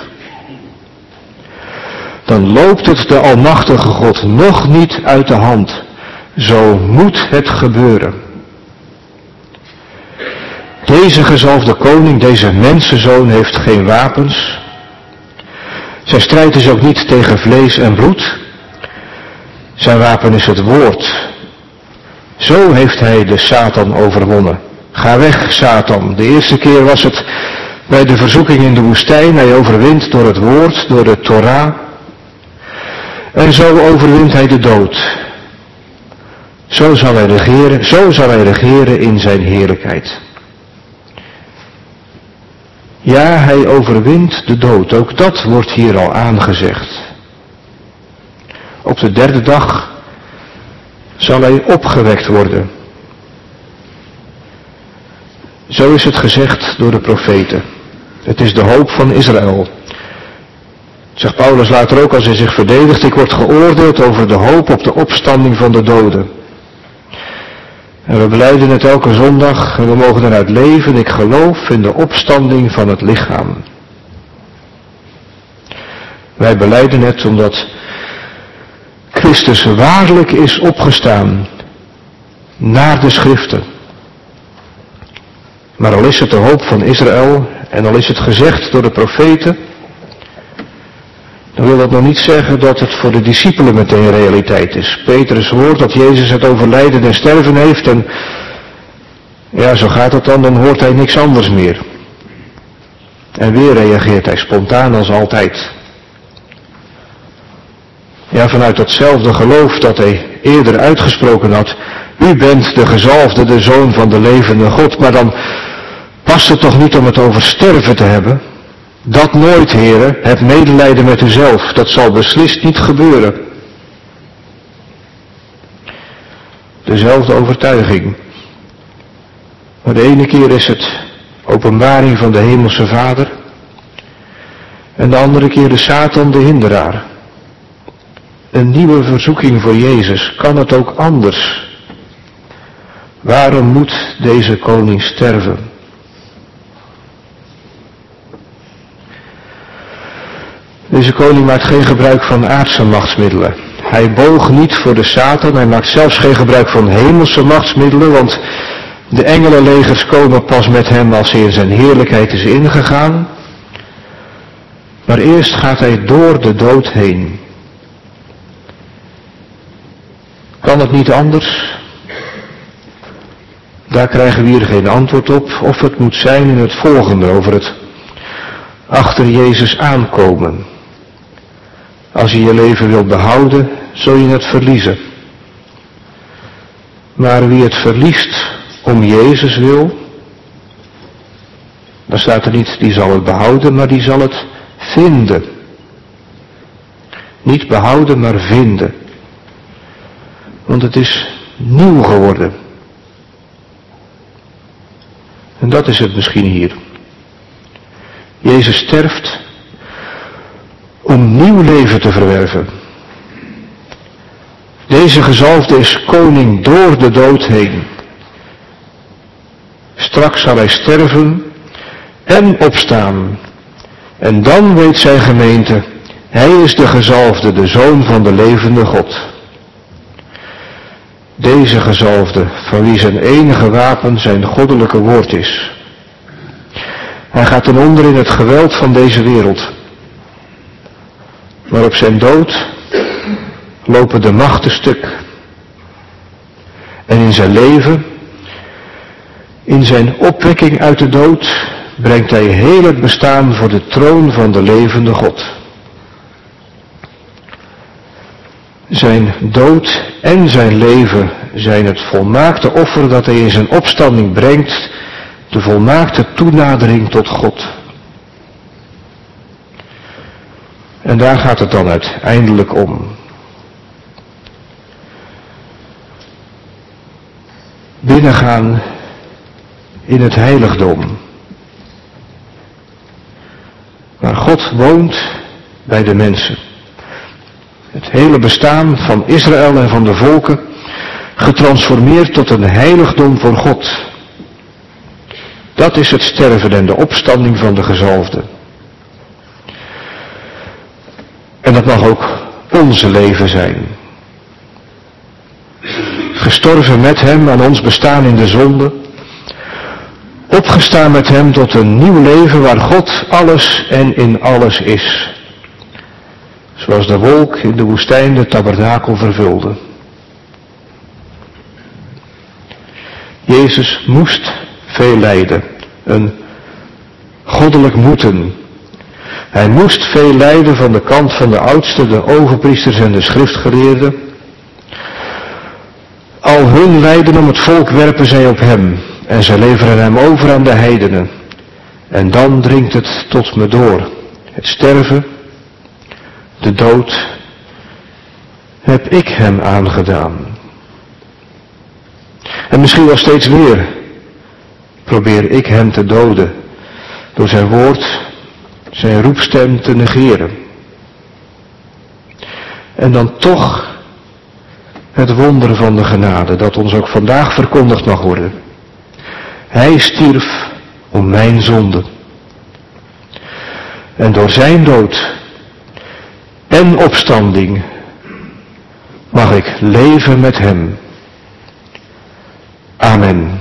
dan loopt het de almachtige God nog niet uit de hand. Zo moet het gebeuren. Deze gezalfde koning, deze mensenzoon, heeft geen wapens. Zijn strijd is ook niet tegen vlees en bloed. Zijn wapen is het woord. Zo heeft hij de Satan overwonnen. Ga weg, Satan. De eerste keer was het bij de verzoeking in de woestijn. Hij overwint door het woord, door de Torah. En zo overwint hij de dood. Zo zal hij regeren, zo zal hij regeren in zijn heerlijkheid. Ja, hij overwint de dood. Ook dat wordt hier al aangezegd. Op de derde dag zal hij opgewekt worden. Zo is het gezegd door de profeten. Het is de hoop van Israël. Zegt Paulus later ook als hij zich verdedigt, ik word geoordeeld over de hoop op de opstanding van de doden. En we belijden het elke zondag en we mogen eruit leven, ik geloof in de opstanding van het lichaam. Wij belijden het omdat Christus waarlijk is opgestaan naar de schriften. Maar al is het de hoop van Israël en al is het gezegd door de profeten, dan wil dat nog niet zeggen dat het voor de discipelen meteen realiteit is. Petrus hoort dat Jezus het over lijden en sterven heeft en ja, zo gaat het dan, dan hoort hij niks anders meer. En weer reageert hij spontaan als altijd. Ja, vanuit datzelfde geloof dat hij eerder uitgesproken had, u bent de gezalfde, de zoon van de levende God, maar dan past het toch niet om het over sterven te hebben? Dat nooit, heren, heb medelijden met uzelf, dat zal beslist niet gebeuren. Dezelfde overtuiging. Maar de ene keer is het openbaring van de hemelse Vader en de andere keer de Satan, de hinderaar. Een nieuwe verzoeking voor Jezus, kan het ook anders? Waarom moet deze koning sterven? Deze koning maakt geen gebruik van aardse machtsmiddelen. Hij boog niet voor de Satan, hij maakt zelfs geen gebruik van hemelse machtsmiddelen, want De engelenlegers komen pas met hem als hij in zijn heerlijkheid is ingegaan. Maar eerst gaat hij door de dood heen. Kan het niet anders? Daar krijgen we hier geen antwoord op. Of het moet zijn in het volgende, over het achter Jezus aankomen. Als je je leven wilt behouden, zul je het verliezen. Maar wie het verliest om Jezus wil, dan staat er niet, die zal het behouden, maar die zal het vinden. Niet behouden, maar vinden. Want het is nieuw geworden. En dat is het misschien hier. Jezus sterft om nieuw leven te verwerven. Deze gezalfde is koning door de dood heen. Straks zal hij sterven en opstaan. En dan weet zijn gemeente, hij is de gezalfde, de zoon van de levende God. Deze gezalfde, van wie zijn enige wapen zijn goddelijke woord is. Hij gaat ten onder in het geweld van deze wereld. Maar op zijn dood lopen de machten stuk. En in zijn leven, in zijn opwekking uit de dood, brengt hij heel het bestaan voor de troon van de levende God. Zijn dood en zijn leven zijn het volmaakte offer dat hij in zijn opstanding brengt, de volmaakte toenadering tot God. En daar gaat het dan uiteindelijk om. Binnengaan in het heiligdom. Waar God woont bij de mensen. Het hele bestaan van Israël en van de volken getransformeerd tot een heiligdom voor God. Dat is het sterven en de opstanding van de gezalfde. En dat mag ook onze leven zijn. Gestorven met hem aan ons bestaan in de zonde. Opgestaan met hem tot een nieuw leven waar God alles en in alles is. Zoals de wolk in de woestijn de tabernakel vervulde. Jezus moest veel lijden. Een goddelijk moeten. Hij moest veel lijden van de kant van de oudsten, de overpriesters en de schriftgeleerden. Al hun lijden om het volk werpen zij op hem. En zij leveren hem over aan de heidenen. En dan dringt het tot me door. Het sterven, de dood, heb ik hem aangedaan. En misschien wel steeds weer probeer ik hem te doden. Door zijn woord, zijn roepstem te negeren. En dan toch het wonder van de genade dat ons ook vandaag verkondigd mag worden. Hij stierf om mijn zonde. En door zijn dood en opstanding mag ik leven met hem. Amen.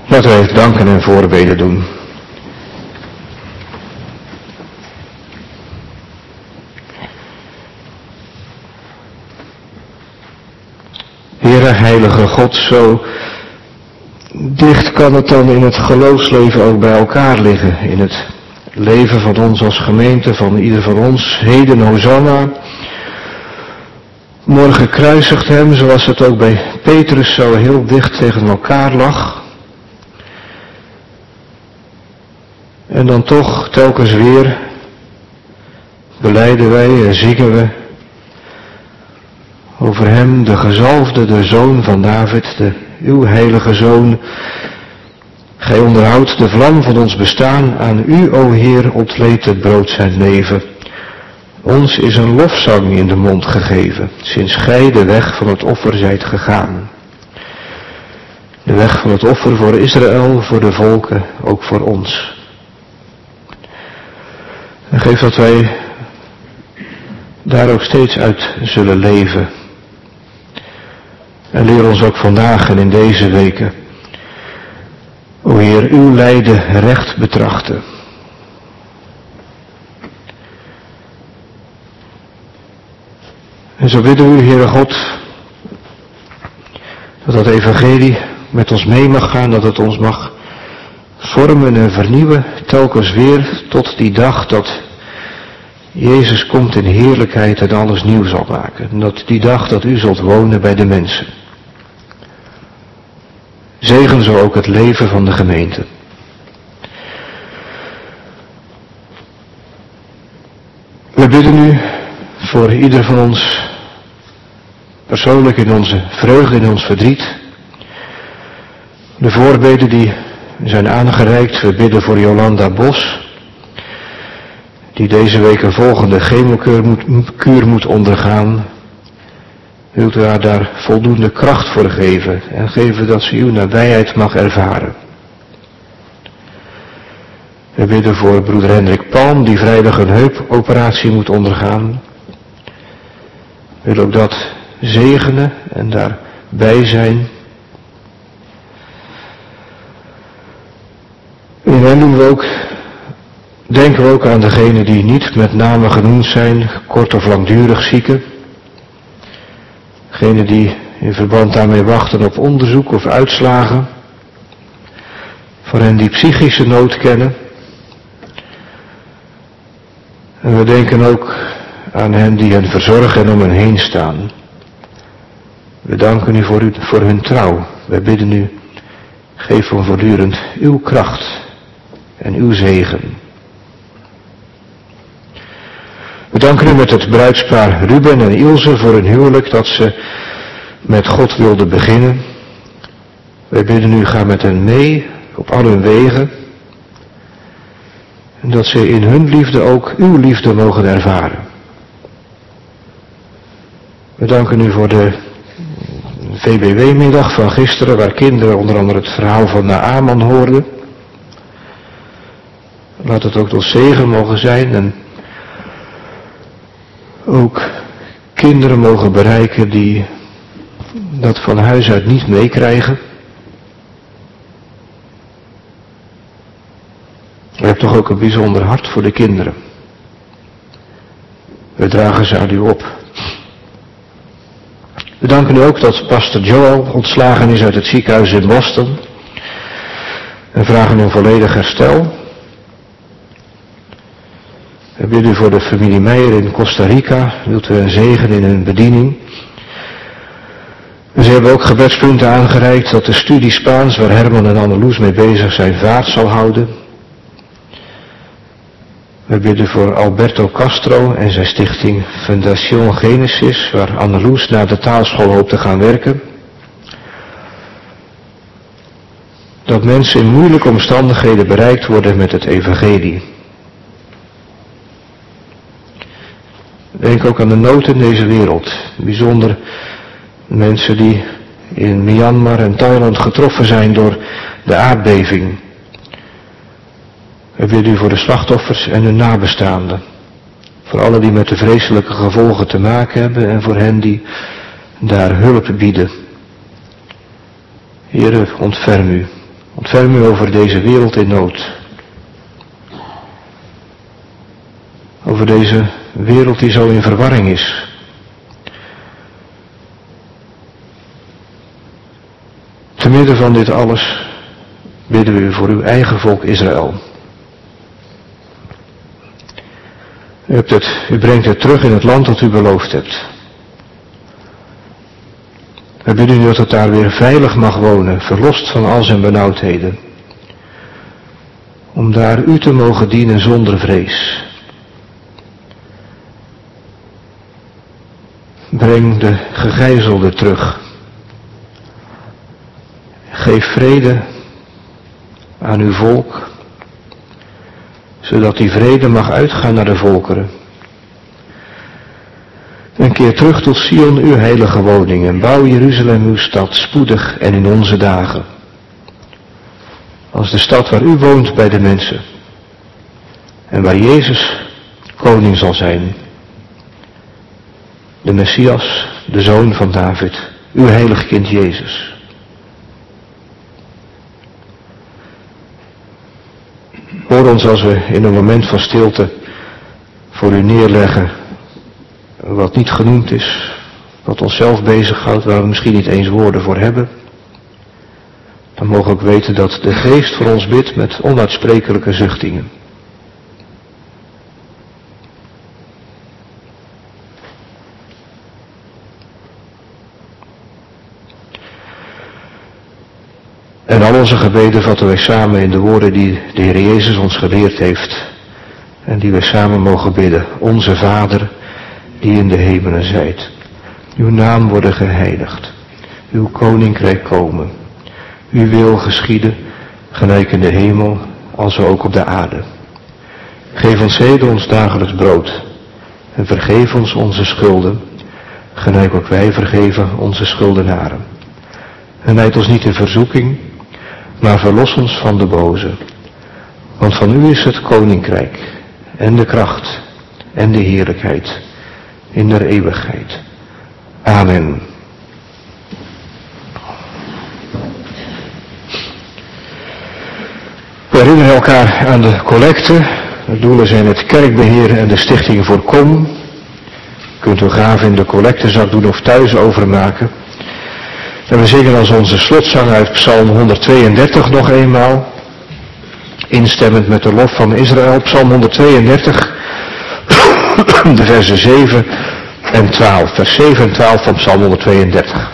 Laten wij danken en voorbeden doen. Heere, heilige God, zo dicht kan het dan in het geloofsleven ook bij elkaar liggen. In het leven van ons als gemeente, van ieder van ons. Heden Hosanna. Morgen kruisigt hem, zoals het ook bij Petrus zo heel dicht tegen elkaar lag. En dan toch telkens weer belijden wij en zingen we over hem, de gezalfde, de zoon van David, de uw heilige zoon. Gij onderhoudt de vlam van ons bestaan, aan u, o Heer, ontleedt het brood zijn leven. Ons is een lofzang in de mond gegeven, sinds gij de weg van het offer zijt gegaan. De weg van het offer voor Israël, voor de volken, ook voor ons. En geef dat wij daar ook steeds uit zullen leven. En leer ons ook vandaag en in deze weken, o Heer, uw lijden recht betrachten. En zo bidden we u, Heere God, dat dat evangelie met ons mee mag gaan, dat het ons mag vormen en vernieuwen, telkens weer tot die dag dat Jezus komt in heerlijkheid en alles nieuw zal maken. En dat die dag dat u zult wonen bij de mensen. Zegen zo ook het leven van de gemeente. We bidden u voor ieder van ons, persoonlijk in onze vreugde, in ons verdriet. De voorbeden die zijn aangereikt, we bidden voor Jolanda Bos, die deze week een volgende chemokuur moet, kuur moet ondergaan. Wilt u haar daar voldoende kracht voor geven en geven dat ze uw nabijheid mag ervaren. We bidden voor broeder Hendrik Palm, die vrijdag een heupoperatie moet ondergaan. We willen ook dat zegenen en daarbij zijn. En dan doen we ook, denken we ook aan degenen die niet met name genoemd zijn, kort of langdurig zieken. Degenen die in verband daarmee wachten op onderzoek of uitslagen. Voor hen die psychische nood kennen. En we denken ook aan hen die hen verzorgen en om hen heen staan. We danken u voor, u, voor hun trouw. Wij bidden u, geef ons voortdurend uw kracht en uw zegen. We danken u met het bruidspaar Ruben en Ilse voor hun huwelijk dat ze met God wilden beginnen. Wij bidden u, ga met hen mee op al hun wegen. En dat ze in hun liefde ook uw liefde mogen ervaren. We danken u voor de V B W-middag van gisteren, waar kinderen onder andere het verhaal van Naaman hoorden. Laat het ook tot zegen mogen zijn en ook kinderen mogen bereiken die dat van huis uit niet meekrijgen. U hebt toch ook een bijzonder hart voor de kinderen. We dragen ze aan u op. We danken u ook dat pastor Joel ontslagen is uit het ziekenhuis in Boston. En vragen om volledig herstel. We bidden u voor de familie Meijer in Costa Rica. Wilt u een zegen in hun bediening. Ze hebben ook gebedspunten aangereikt dat de studie Spaans, waar Herman en Anneloes mee bezig zijn, vaart zal houden. We bidden voor Alberto Castro en zijn stichting Fundación Genesis, waar Anneloes naar de taalschool hoopt te gaan werken. Dat mensen in moeilijke omstandigheden bereikt worden met het evangelie. Denk ook aan de nood in deze wereld. Bijzonder mensen die in Myanmar en Thailand getroffen zijn door de aardbeving. We bidden u voor de slachtoffers en hun nabestaanden. Voor allen die met de vreselijke gevolgen te maken hebben en voor hen die daar hulp bieden. Heere, ontferm u. Ontferm u over deze wereld in nood. Over deze wereld die zo in verwarring is. Te midden van dit alles bidden we u voor uw eigen volk Israël. U, hebt het, u brengt het terug in het land dat u beloofd hebt. We bidden u dat het daar weer veilig mag wonen, verlost van al zijn benauwdheden. Om daar u te mogen dienen zonder vrees. Breng de gegijzelden terug. Geef vrede aan uw volk, zodat die vrede mag uitgaan naar de volkeren. En keer terug tot Sion, uw heilige woning, en bouw Jeruzalem, uw stad, spoedig en in onze dagen. Als de stad waar u woont bij de mensen. En waar Jezus koning zal zijn. De Messias, de zoon van David, uw heilig kind Jezus. Hoor ons als we in een moment van stilte voor u neerleggen wat niet genoemd is, wat onszelf bezighoudt, waar we misschien niet eens woorden voor hebben. Dan mogen we ook weten dat de Geest voor ons bidt met onuitsprekelijke zuchtingen. En al onze gebeden vatten wij samen in de woorden die de Heer Jezus ons geleerd heeft. En die wij samen mogen bidden. Onze Vader, die in de hemelen zijt. Uw naam worden geheiligd. Uw koninkrijk komen. Uw wil geschieden, gelijk in de hemel, als ook op de aarde. Geef ons heden ons dagelijks brood. En vergeef ons onze schulden, gelijk ook wij vergeven onze schuldenaren. En leid ons niet in verzoeking, maar verlos ons van de boze. Want van u is het koninkrijk, en de kracht, en de heerlijkheid, in der eeuwigheid. Amen. We herinneren elkaar aan de collecte. De doelen zijn het kerkbeheer en de stichting voor Kom. Kunt u gaven in de collectezak doen of thuis overmaken. En we zingen als onze slotzang uit Psalm honderdtweeëndertig nog eenmaal. Instemmend met de lof van Israël. Psalm honderdtweeëndertig, de versen zeven en twaalf. Vers zeven en twaalf van Psalm honderdtweeëndertig.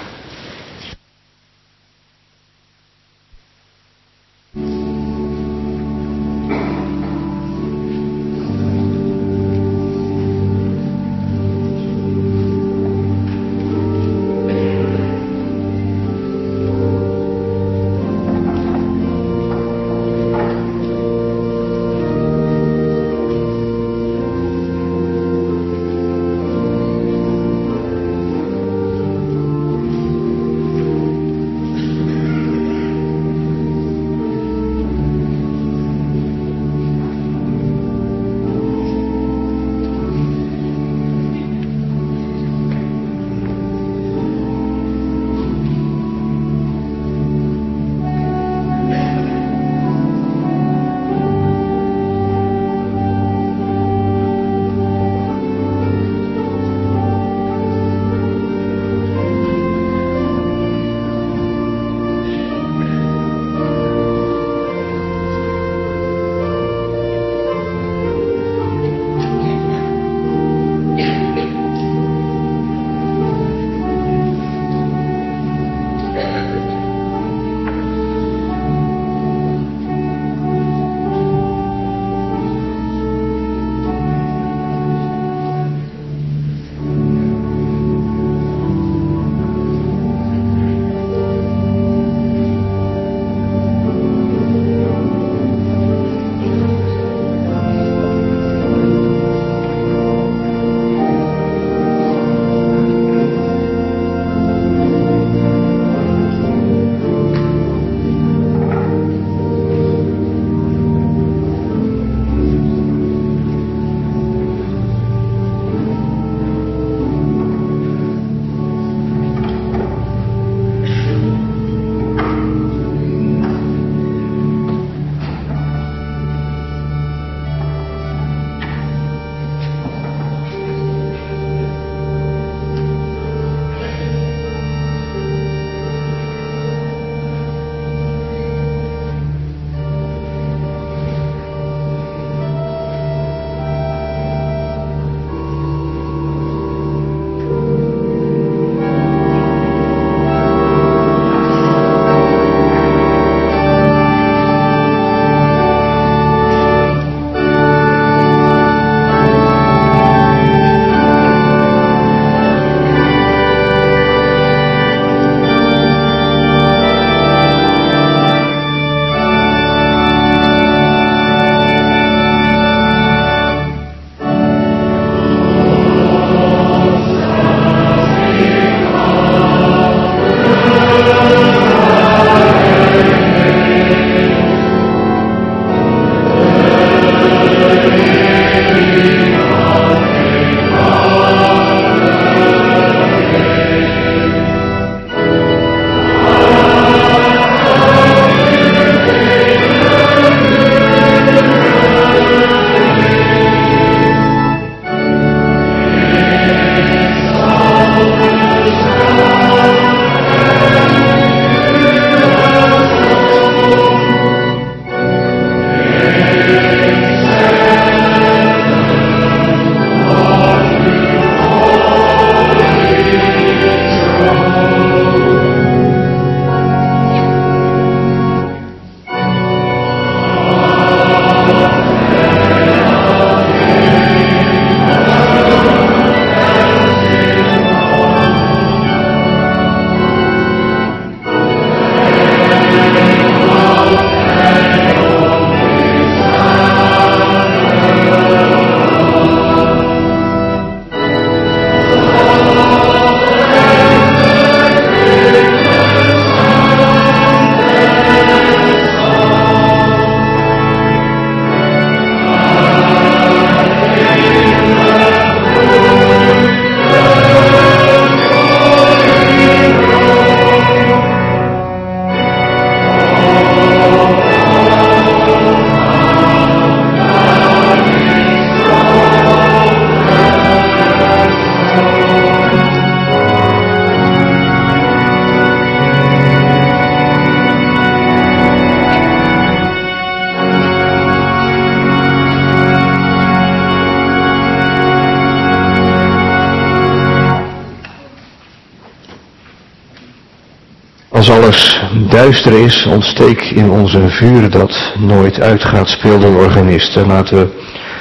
als alles duister is, ontsteek in ons een vuur dat nooit uitgaat, speelde de organist. En laten we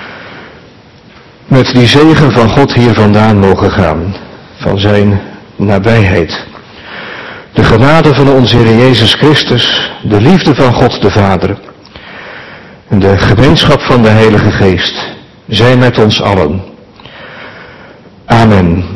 met die zegen van God hier vandaan mogen gaan, van zijn nabijheid. De genade van onze Heer Jezus Christus, de liefde van God de Vader en de gemeenschap van de Heilige Geest zijn met ons allen. Amen.